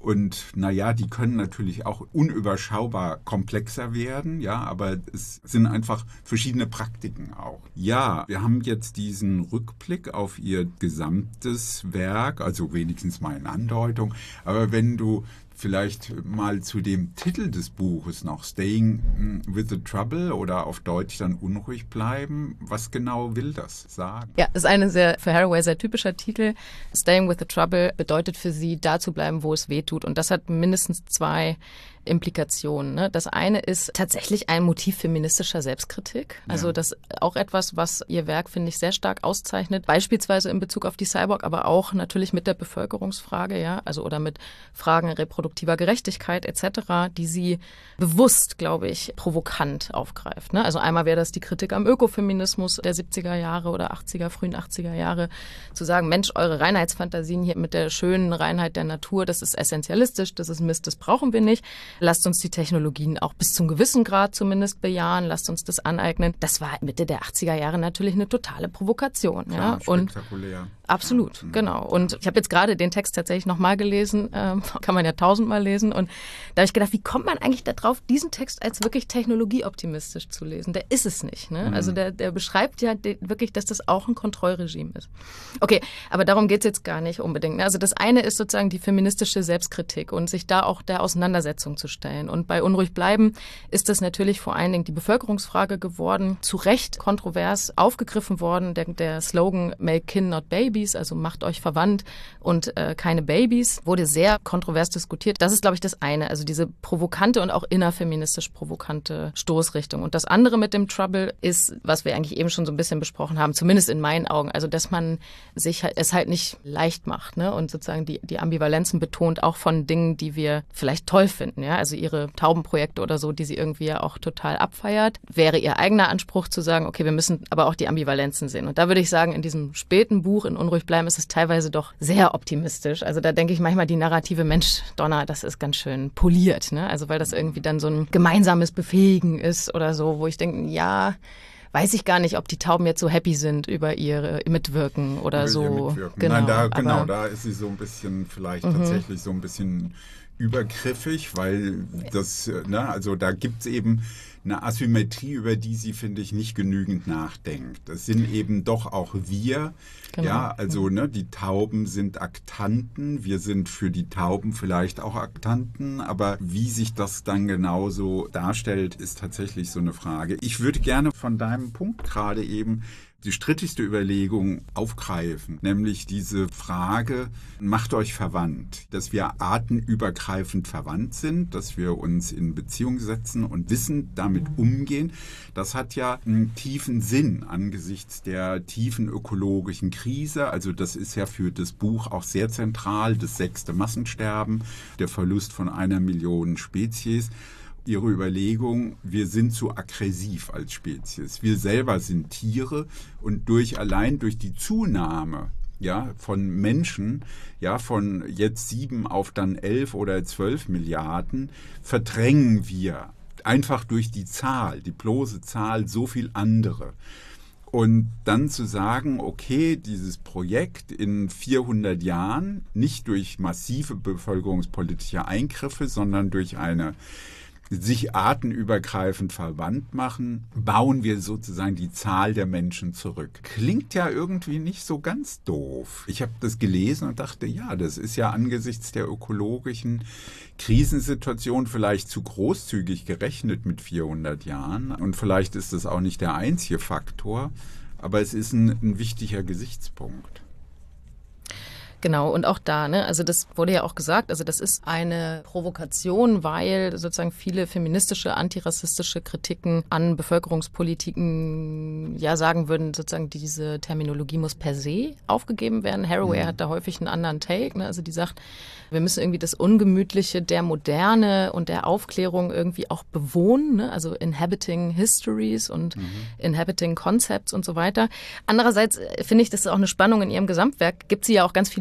Und naja, die können natürlich auch unüberschaubar komplexer werden, ja, aber es sind einfach verschiedene Praktiken auch. Ja, wir haben jetzt diesen Rückblick auf ihr gesamtes Werk, also wenigstens mal in Andeutung, aber wenn du vielleicht mal zu dem Titel des Buches noch, Staying with the Trouble oder auf Deutsch dann unruhig bleiben. Was genau will das sagen? Ja, ist für Haraway sehr typischer Titel. Staying with the Trouble bedeutet für sie, da zu bleiben, wo es weh tut. Und das hat mindestens 2 Implikationen. Ne? Das eine ist tatsächlich ein Motiv feministischer Selbstkritik. Also das ist auch etwas, was ihr Werk, finde ich, sehr stark auszeichnet. Beispielsweise in Bezug auf die Cyborg, aber auch natürlich mit der Bevölkerungsfrage, ja, also oder mit Fragen reproduktiver Gerechtigkeit etc., die sie bewusst, glaube ich, provokant aufgreift. Ne? Also einmal wäre das die Kritik am Ökofeminismus der 70er Jahre oder 80er, frühen 80er Jahre, zu sagen, Mensch, eure Reinheitsfantasien hier mit der schönen Reinheit der Natur, das ist essentialistisch, das ist Mist, das brauchen wir nicht. Lasst uns die Technologien auch bis zum gewissen Grad zumindest bejahen, lasst uns das aneignen. Das war Mitte der 80er Jahre natürlich eine totale Provokation. Klar, ja? Und spektakulär. Absolut, genau. Und ich habe jetzt gerade den Text tatsächlich nochmal gelesen, kann man ja 1000-mal lesen. Und da habe ich gedacht, wie kommt man eigentlich darauf, diesen Text als wirklich technologieoptimistisch zu lesen? Der ist es nicht. Ne? Also der beschreibt ja wirklich, dass das auch ein Kontrollregime ist. Okay, aber darum geht es jetzt gar nicht unbedingt. Ne? Also das eine ist sozusagen die feministische Selbstkritik und sich da auch der Auseinandersetzung zu stellen. Und bei Unruhig bleiben ist das natürlich vor allen Dingen die Bevölkerungsfrage geworden, zu Recht kontrovers aufgegriffen worden, der Slogan Make kin not baby, also macht euch verwandt und keine Babys, wurde sehr kontrovers diskutiert. Das ist, glaube ich, das eine, also diese provokante und auch innerfeministisch provokante Stoßrichtung. Und das andere mit dem Trouble ist, was wir eigentlich eben schon so ein bisschen besprochen haben, zumindest in meinen Augen, also dass man sich es halt nicht leicht macht, ne? Und sozusagen die Ambivalenzen betont, auch von Dingen, die wir vielleicht toll finden, ja, also ihre Taubenprojekte oder so, die sie irgendwie ja auch total abfeiert, wäre ihr eigener Anspruch zu sagen, okay, wir müssen aber auch die Ambivalenzen sehen. Und da würde ich sagen, in diesem späten Buch, in Unruhig bleiben, ist es teilweise doch sehr optimistisch. Also da denke ich manchmal, die Narrative, Mensch, Donner, das ist ganz schön poliert, ne? Also weil das irgendwie dann so ein gemeinsames Befähigen ist oder so, wo ich denke, ja, weiß ich gar nicht, ob die Tauben jetzt so happy sind über ihr Mitwirken oder über so. Genau, nein, da ist sie so ein bisschen vielleicht tatsächlich so ein bisschen übergriffig, weil das, ne, also da gibt es eben eine Asymmetrie, über die sie, finde ich, nicht genügend nachdenkt. Das sind eben doch auch wir, genau. Ja, also ne, die Tauben sind Aktanten, wir sind für die Tauben vielleicht auch Aktanten, aber wie sich das dann genauso darstellt, ist tatsächlich so eine Frage. Ich würde gerne von deinem Punkt gerade eben die strittigste Überlegung aufgreifen, nämlich diese Frage, macht euch verwandt, dass wir artenübergreifend verwandt sind, dass wir uns in Beziehung setzen und wissend damit umgehen. Das hat ja einen tiefen Sinn angesichts der tiefen ökologischen Krise. Also das ist ja für das Buch auch sehr zentral, das 6. Massensterben, der Verlust von 1 Million Spezies. Ihre Überlegung, wir sind zu aggressiv als Spezies. Wir selber sind Tiere und allein durch die Zunahme, ja, von Menschen, ja, von jetzt 7 auf dann 11 oder 12 Milliarden, verdrängen wir einfach durch die Zahl, die bloße Zahl, so viel andere. Und dann zu sagen, okay, dieses Projekt in 400 Jahren, nicht durch massive bevölkerungspolitische Eingriffe, sondern durch eine sich artenübergreifend verwandt machen, bauen wir sozusagen die Zahl der Menschen zurück. Klingt ja irgendwie nicht so ganz doof. Ich habe das gelesen und dachte, ja, das ist ja angesichts der ökologischen Krisensituation vielleicht zu großzügig gerechnet mit 400 Jahren. Und vielleicht ist das auch nicht der einzige Faktor, aber es ist ein wichtiger Gesichtspunkt. Genau, und auch da, ne, also das wurde ja auch gesagt, also das ist eine Provokation, weil sozusagen viele feministische, antirassistische Kritiken an Bevölkerungspolitiken ja sagen würden, sozusagen diese Terminologie muss per se aufgegeben werden. Haraway hat da häufig einen anderen Take, ne, also die sagt, wir müssen irgendwie das Ungemütliche der Moderne und der Aufklärung irgendwie auch bewohnen, ne, also inhabiting histories und inhabiting concepts und so weiter. Andererseits finde ich, das ist auch eine Spannung in ihrem Gesamtwerk, gibt sie ja auch ganz viele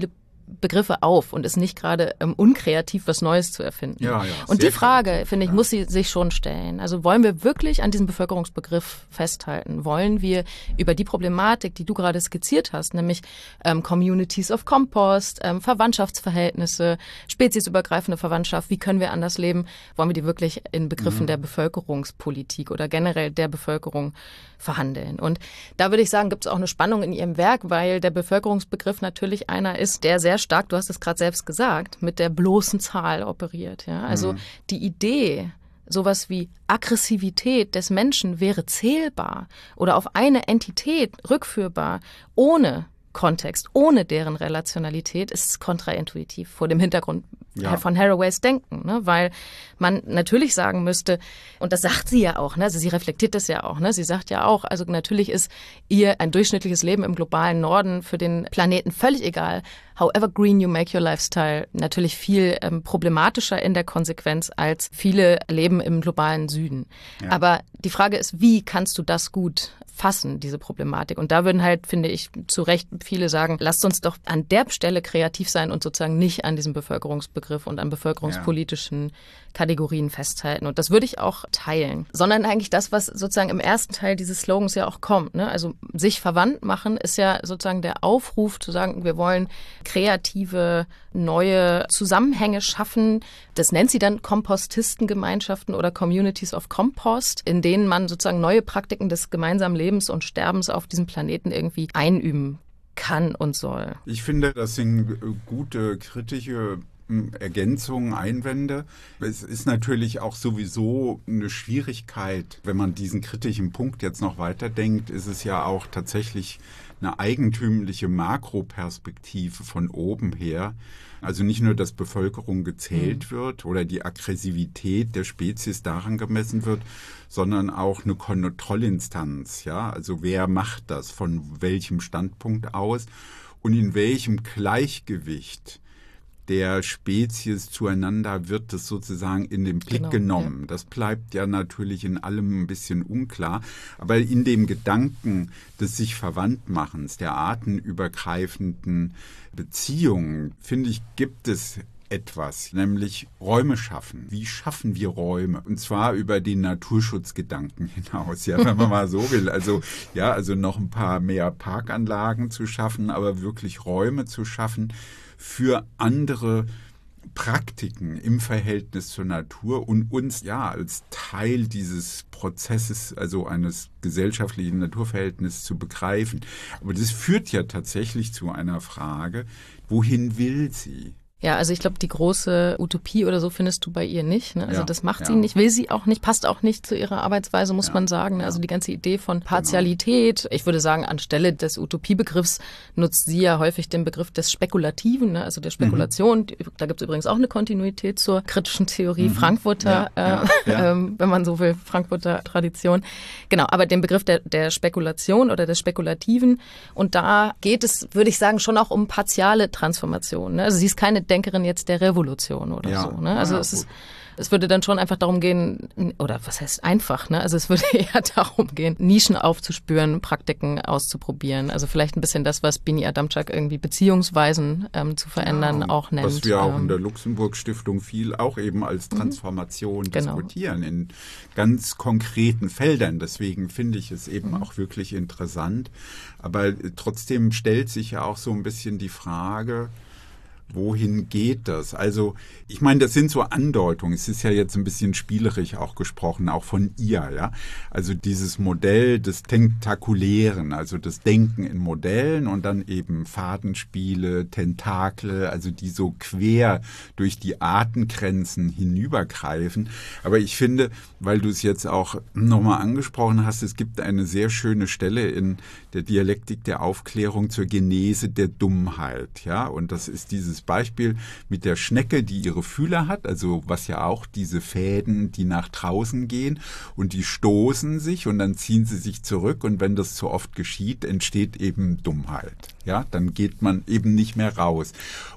Begriffe auf und ist nicht gerade unkreativ, was Neues zu erfinden. Ja, und die Frage, finde ich, muss sie sich schon stellen. Also wollen wir wirklich an diesem Bevölkerungsbegriff festhalten? Wollen wir über die Problematik, die du gerade skizziert hast, nämlich Communities of Compost, Verwandtschaftsverhältnisse, speziesübergreifende Verwandtschaft, wie können wir anders leben, wollen wir die wirklich in Begriffen der Bevölkerungspolitik oder generell der Bevölkerung verhandeln? Und da würde ich sagen, gibt es auch eine Spannung in ihrem Werk, weil der Bevölkerungsbegriff natürlich einer ist, der sehr stark, du hast es gerade selbst gesagt, mit der bloßen Zahl operiert. Ja? Also die Idee, sowas wie Aggressivität des Menschen wäre zählbar oder auf eine Entität rückführbar, ohne Kontext, ohne deren Relationalität, ist kontraintuitiv vor dem Hintergrund von Haraways Denken, ne? Weil man natürlich sagen müsste, und das sagt sie ja auch, ne? Also sie reflektiert das ja auch, ne? Sie sagt ja auch, also natürlich ist ihr ein durchschnittliches Leben im globalen Norden für den Planeten völlig egal. However green you make your lifestyle, natürlich viel problematischer in der Konsequenz als viele Leben im globalen Süden. Ja. Aber die Frage ist, wie kannst du das gut fassen, diese Problematik? Und da würden halt, finde ich, zu Recht viele sagen, lasst uns doch an der Stelle kreativ sein und sozusagen nicht an diesem Bevölkerungsbegriff und an bevölkerungspolitischen Kategorien festhalten. Und das würde ich auch teilen. Sondern eigentlich das, was sozusagen im ersten Teil dieses Slogans ja auch kommt. Ne? Also sich verwandt machen ist ja sozusagen der Aufruf zu sagen, wir wollen kreative, neue Zusammenhänge schaffen. Das nennt sie dann Kompostistengemeinschaften oder Communities of Compost, in denen man sozusagen neue Praktiken des gemeinsamen Lebens und Sterbens auf diesem Planeten irgendwie einüben kann und soll. Ich finde, das sind gute kritische Ergänzungen, Einwände. Es ist natürlich auch sowieso eine Schwierigkeit, wenn man diesen kritischen Punkt jetzt noch weiterdenkt, ist es ja auch tatsächlich eine eigentümliche Makroperspektive von oben her. Also nicht nur, dass Bevölkerung gezählt wird oder die Aggressivität der Spezies daran gemessen wird, sondern auch eine Kontrollinstanz. Ja? Also wer macht das, von welchem Standpunkt aus und in welchem Gleichgewicht der Spezies zueinander wird es sozusagen in den Blick genommen. Ja. Das bleibt ja natürlich in allem ein bisschen unklar. Aber in dem Gedanken des sich Verwandtmachens, der artenübergreifenden Beziehungen, finde ich, gibt es etwas, nämlich Räume schaffen. Wie schaffen wir Räume? Und zwar über den Naturschutzgedanken hinaus, ja, wenn man mal so will. Also noch ein paar mehr Parkanlagen zu schaffen, aber wirklich Räume zu schaffen für andere Praktiken im Verhältnis zur Natur und uns als Teil dieses Prozesses, also eines gesellschaftlichen Naturverhältnisses zu begreifen. Aber das führt ja tatsächlich zu einer Frage, wohin will sie? Ja, also ich glaube, die große Utopie oder so findest du bei ihr nicht. Ne? Also das macht sie nicht, will sie auch nicht, passt auch nicht zu ihrer Arbeitsweise, muss man sagen. Ne? Also die ganze Idee von Partialität, ich würde sagen, anstelle des Utopiebegriffs nutzt sie ja häufig den Begriff des Spekulativen, ne? Also der Spekulation. Da gibt es übrigens auch eine Kontinuität zur kritischen Theorie Frankfurter, wenn man so will, Frankfurter Tradition. Genau, aber den Begriff der Spekulation oder des Spekulativen. Und da geht es, würde ich sagen, schon auch um partiale Transformation. Ne? Also sie ist keine Denkerin jetzt der Revolution oder so. Ne? Also es würde dann schon einfach darum gehen, oder was heißt einfach, ne? Also es würde eher darum gehen, Nischen aufzuspüren, Praktiken auszuprobieren. Also vielleicht ein bisschen das, was Bini Adamczak irgendwie Beziehungsweisen zu verändern auch nennt. Was wir auch in der Luxemburg-Stiftung viel auch eben als Transformation diskutieren, in ganz konkreten Feldern. Deswegen finde ich es eben auch wirklich interessant. Aber trotzdem stellt sich ja auch so ein bisschen die Frage, wohin geht das? Also ich meine, das sind so Andeutungen. Es ist ja jetzt ein bisschen spielerisch auch gesprochen, auch von ihr. Ja, also dieses Modell des Tentakulären, also das Denken in Modellen und dann eben Fadenspiele, Tentakel, also die so quer durch die Artengrenzen hinübergreifen. Aber ich finde, weil du es jetzt auch nochmal angesprochen hast, es gibt eine sehr schöne Stelle in der Dialektik der Aufklärung zur Genese der Dummheit. Ja, und das ist dieses Beispiel mit der Schnecke, die ihre Fühler hat, also was ja auch diese Fäden, die nach draußen gehen und die stoßen sich und dann ziehen sie sich zurück und wenn das zu oft geschieht, entsteht eben Dummheit. Ja, dann geht man eben nicht mehr raus.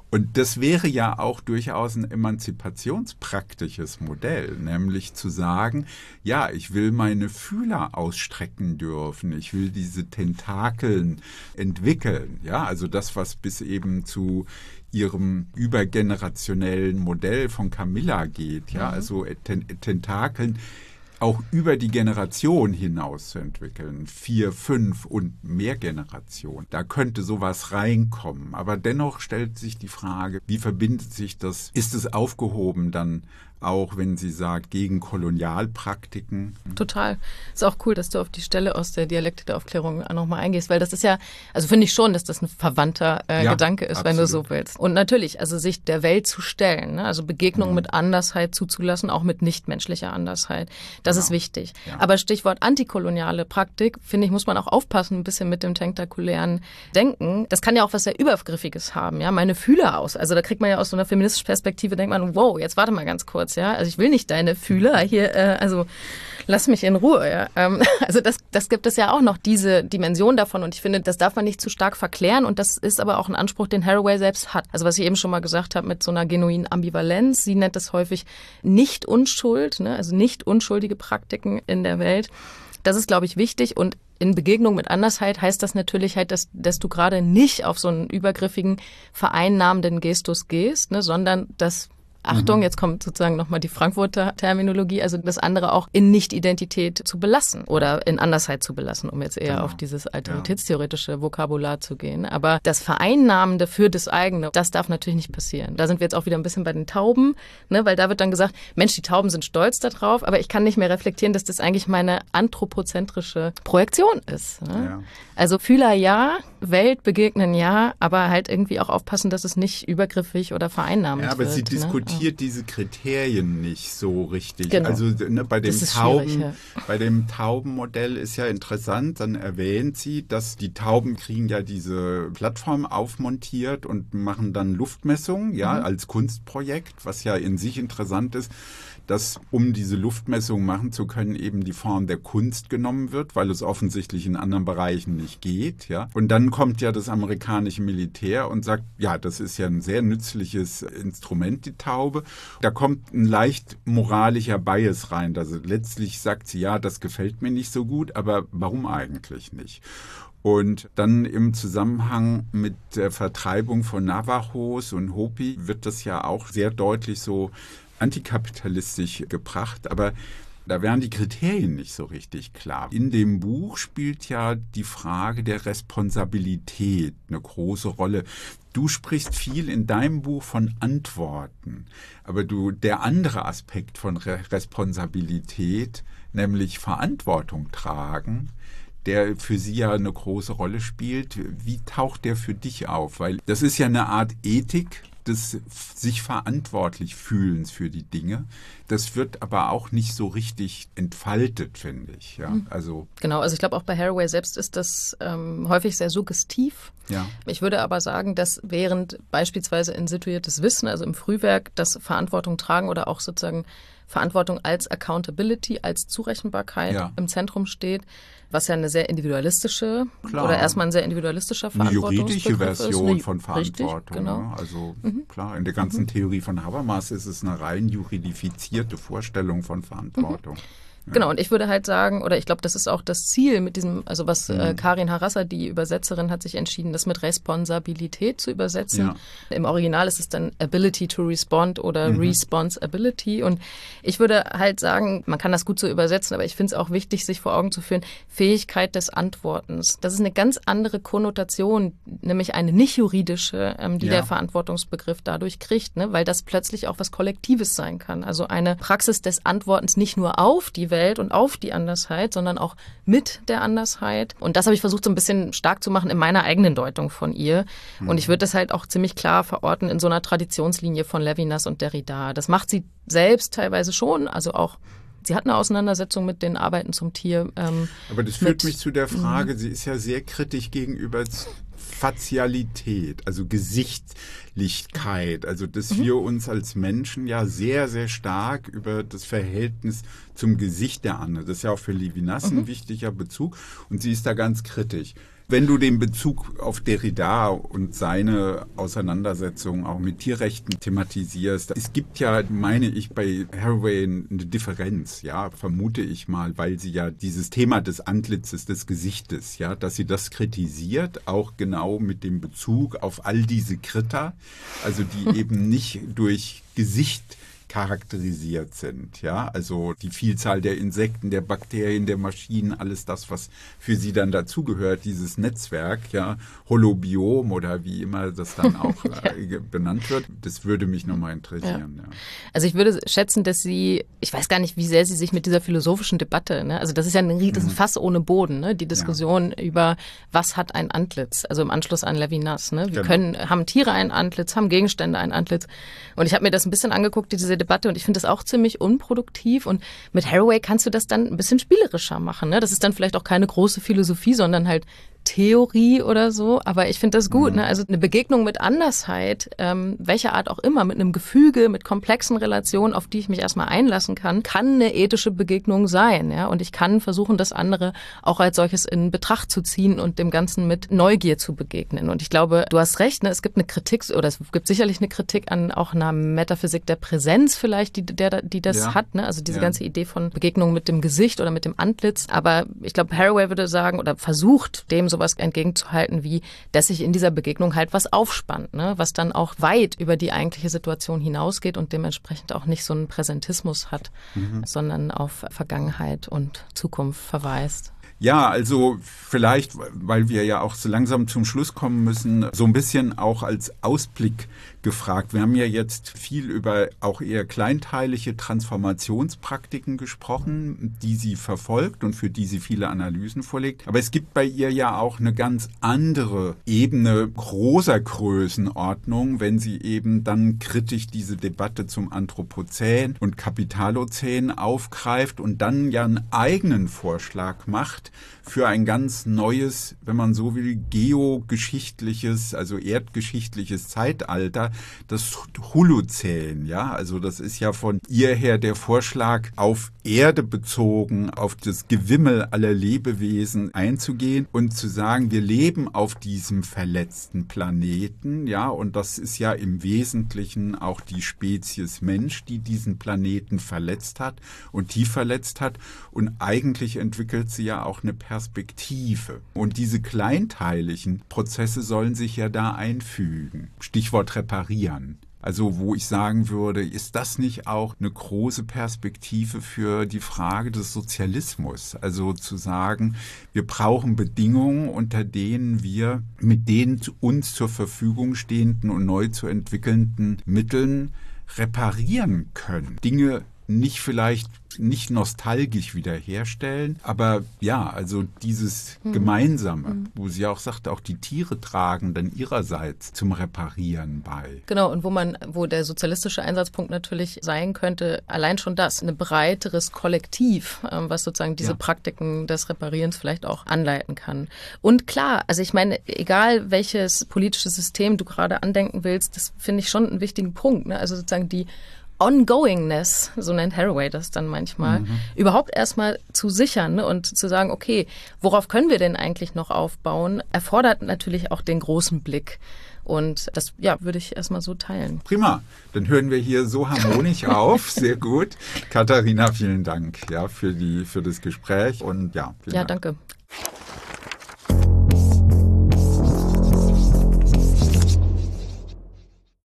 Und das wäre ja auch durchaus ein emanzipationspraktisches Modell, nämlich zu sagen, ja, ich will meine Fühler ausstrecken dürfen, ich will diese Tentakeln entwickeln, ja, also das, was bis eben zu ihrem übergenerationellen Modell von Camilla geht, ja, also Tentakeln auch über die Generation hinaus zu entwickeln, 4, 5 und mehr Generationen. Da könnte sowas reinkommen. Aber dennoch stellt sich die Frage, wie verbindet sich das? Ist es aufgehoben dann auch, wenn sie sagt, gegen Kolonialpraktiken? Total. Ist auch cool, dass du auf die Stelle aus der Dialektik der Aufklärung nochmal eingehst, weil das ist ja, also finde ich schon, dass das ein verwandter Gedanke ist, absolut, wenn du so willst. Und natürlich, also sich der Welt zu stellen, ne? Also Begegnungen mit Andersheit zuzulassen, auch mit nichtmenschlicher Andersheit. Das ist wichtig. Ja. Aber Stichwort antikoloniale Praktik, finde ich, muss man auch aufpassen, ein bisschen mit dem tentakulären Denken. Das kann ja auch was sehr Übergriffiges haben, ja, meine Fühler aus. Also da kriegt man ja aus so einer feministischen Perspektive, denkt man, wow, jetzt warte mal ganz kurz. Ja, also ich will nicht deine Fühler hier, also lass mich in Ruhe. Ja. Also das gibt es ja auch noch, diese Dimension davon und ich finde, das darf man nicht zu stark verklären und das ist aber auch ein Anspruch, den Haraway selbst hat. Also was ich eben schon mal gesagt habe mit so einer genuinen Ambivalenz, sie nennt das häufig Nicht-Unschuld, ne? Also nicht unschuldige Praktiken in der Welt. Das ist, glaube ich, wichtig und in Begegnung mit Andersheit heißt das natürlich halt, dass du gerade nicht auf so einen übergriffigen, vereinnahmenden Gestus gehst, ne? Sondern dass Achtung, jetzt kommt sozusagen nochmal die Frankfurter Terminologie, also das andere auch in Nicht-Identität zu belassen oder in Andersheit zu belassen, um jetzt eher auf dieses alternationstheoretische Vokabular zu gehen. Aber das Vereinnahmende für das eigene, das darf natürlich nicht passieren. Da sind wir jetzt auch wieder ein bisschen bei den Tauben, ne, weil da wird dann gesagt, Mensch, die Tauben sind stolz darauf, aber ich kann nicht mehr reflektieren, dass das eigentlich meine anthropozentrische Projektion ist. Ne? Ja. Also Fühler ja, Welt begegnen ja, aber halt irgendwie auch aufpassen, dass es nicht übergriffig oder vereinnahmend wird. Ja, aber sie diskutiert diese Kriterien nicht so richtig. Genau. Also bei dem Taubenmodell ist ja interessant, dann erwähnt sie, dass die Tauben kriegen ja diese Plattform aufmontiert und machen dann Luftmessungen, ja, als Kunstprojekt, was ja in sich interessant ist, dass, um diese Luftmessung machen zu können, eben die Form der Kunst genommen wird, weil es offensichtlich in anderen Bereichen nicht geht, ja. Und dann kommt ja das amerikanische Militär und sagt, ja, das ist ja ein sehr nützliches Instrument, die Taube. Da kommt ein leicht moralischer Bias rein. Also letztlich sagt sie, ja, das gefällt mir nicht so gut, aber warum eigentlich nicht? Und dann im Zusammenhang mit der Vertreibung von Navajos und Hopi wird das ja auch sehr deutlich so antikapitalistisch gebracht, aber da wären die Kriterien nicht so richtig klar. In dem Buch spielt ja die Frage der Responsabilität eine große Rolle. Du sprichst viel in deinem Buch von Antworten, aber der andere Aspekt von Responsabilität, nämlich Verantwortung tragen, der für sie ja eine große Rolle spielt. Wie taucht der für dich auf? Weil das ist ja eine Art Ethik des sich verantwortlich Fühlens für die Dinge. Das wird aber auch nicht so richtig entfaltet, finde ich. Ja, also genau, also ich glaube auch bei Haraway selbst ist das häufig sehr suggestiv. Ja. Ich würde aber sagen, dass während beispielsweise in situiertes Wissen, also im Frühwerk, das Verantwortung tragen oder auch sozusagen Verantwortung als Accountability, als Zurechenbarkeit im Zentrum steht, was ja eine sehr individualistische oder erstmal ein sehr individualischer Verantwortungsbegriff ist. Eine juridische Version von Verantwortung. Richtig, genau. Ne? Also klar, in der ganzen Theorie von Habermas ist es eine rein juridifizierte Vorstellung von Verantwortung. Ja. Genau, und ich würde halt sagen, oder ich glaube, das ist auch das Ziel mit diesem, also was Karin Harasser, die Übersetzerin, hat sich entschieden, das mit Responsabilität zu übersetzen. Ja. Im Original ist es dann Ability to Respond oder Responsibility. Und ich würde halt sagen, man kann das gut so übersetzen, aber ich finde es auch wichtig, sich vor Augen zu führen, Fähigkeit des Antwortens. Das ist eine ganz andere Konnotation, nämlich eine nicht juridische, die der Verantwortungsbegriff dadurch kriegt, ne? Weil das plötzlich auch was Kollektives sein kann. Also eine Praxis des Antwortens nicht nur auf die Welt und auf die Andersheit, sondern auch mit der Andersheit. Und das habe ich versucht, so ein bisschen stark zu machen in meiner eigenen Deutung von ihr. Und ich würde das halt auch ziemlich klar verorten in so einer Traditionslinie von Levinas und Derrida. Das macht sie selbst teilweise schon, also auch sie hat eine Auseinandersetzung mit den Arbeiten zum Tier. Aber das führt mich zu der Frage, sie ist ja sehr kritisch gegenüber Fazialität, also Gesichtslinie, Sinnlichkeit, also dass wir uns als Menschen ja sehr, sehr stark über das Verhältnis zum Gesicht der anderen, das ist ja auch für Levinas ein wichtiger Bezug und sie ist da ganz kritisch. Wenn du den Bezug auf Derrida und seine Auseinandersetzung auch mit Tierrechten thematisierst, es gibt ja, meine ich, bei Haraway eine Differenz, ja, vermute ich mal, weil sie ja dieses Thema des Antlitzes, des Gesichtes, ja, dass sie das kritisiert, auch genau mit dem Bezug auf all diese Krita, also die eben nicht durch Gesicht charakterisiert sind, ja, also die Vielzahl der Insekten, der Bakterien, der Maschinen, alles das, was für sie dann dazugehört, dieses Netzwerk, ja, Holobiom oder wie immer das dann auch benannt wird, das würde mich nochmal interessieren. Ja. Also ich würde schätzen, dass sie, ich weiß gar nicht, wie sehr sie sich mit dieser philosophischen Debatte, ne, also das ist ja ein Fass ohne Boden, ne, die Diskussion über, was hat ein Antlitz, also im Anschluss an Levinas, ne, haben Tiere ein Antlitz, haben Gegenstände ein Antlitz und ich habe mir das ein bisschen angeguckt, diese Debatte und ich finde das auch ziemlich unproduktiv und mit Haraway kannst du das dann ein bisschen spielerischer machen. Ne? Das ist dann vielleicht auch keine große Philosophie, sondern halt Theorie oder so, aber ich finde das gut. Ne? Also eine Begegnung mit Andersheit, welcher Art auch immer, mit einem Gefüge, mit komplexen Relationen, auf die ich mich erstmal einlassen kann eine ethische Begegnung sein. Ja? Und ich kann versuchen, das andere auch als solches in Betracht zu ziehen und dem Ganzen mit Neugier zu begegnen. Und ich glaube, du hast recht, ne? Es gibt eine Kritik, oder es gibt sicherlich eine Kritik an auch einer Metaphysik der Präsenz vielleicht, die das hat. Ne? Also diese ganze Idee von Begegnung mit dem Gesicht oder mit dem Antlitz. Aber ich glaube, Haraway würde sagen oder versucht, dem sowas entgegenzuhalten, wie, dass sich in dieser Begegnung halt was aufspannt, ne? Was dann auch weit über die eigentliche Situation hinausgeht und dementsprechend auch nicht so einen Präsentismus hat, sondern auf Vergangenheit und Zukunft verweist. Ja, also vielleicht, weil wir ja auch so langsam zum Schluss kommen müssen, so ein bisschen auch als Ausblick gefragt. Wir haben ja jetzt viel über auch eher kleinteilige Transformationspraktiken gesprochen, die sie verfolgt und für die sie viele Analysen vorlegt. Aber es gibt bei ihr ja auch eine ganz andere Ebene großer Größenordnung, wenn sie eben dann kritisch diese Debatte zum Anthropozän und Kapitalozän aufgreift und dann ja einen eigenen Vorschlag macht für ein ganz neues, wenn man so will, geogeschichtliches, also erdgeschichtliches Zeitalter, das Holozän, ja, also das ist ja von ihr her der Vorschlag, auf Erde bezogen, auf das Gewimmel aller Lebewesen einzugehen und zu sagen, wir leben auf diesem verletzten Planeten, ja, und das ist ja im Wesentlichen auch die Spezies Mensch, die diesen Planeten verletzt hat und tief verletzt hat und eigentlich entwickelt sie ja auch eine Perspektive. Und diese kleinteiligen Prozesse sollen sich ja da einfügen. Stichwort reparieren. Also wo ich sagen würde, ist das nicht auch eine große Perspektive für die Frage des Sozialismus? Also zu sagen, wir brauchen Bedingungen, unter denen wir mit den uns zur Verfügung stehenden und neu zu entwickelnden Mitteln reparieren können. Dinge nicht nostalgisch wiederherstellen, aber ja, also dieses Gemeinsame, wo sie auch sagt, auch die Tiere tragen dann ihrerseits zum Reparieren bei. Genau, und wo der sozialistische Einsatzpunkt natürlich sein könnte, allein schon das, ein breiteres Kollektiv, was sozusagen diese Praktiken des Reparierens vielleicht auch anleiten kann. Und klar, also ich meine, egal welches politische System du gerade andenken willst, das finde ich schon einen wichtigen Punkt, ne? Also sozusagen die Ongoingness, so nennt Haraway das dann manchmal, überhaupt erstmal zu sichern, ne, und zu sagen, okay, worauf können wir denn eigentlich noch aufbauen, erfordert natürlich auch den großen Blick. Und das, würde ich erstmal so teilen. Prima, dann hören wir hier so harmonisch auf. Sehr gut. Katharina, vielen Dank für das Gespräch und vielen Dank. Danke.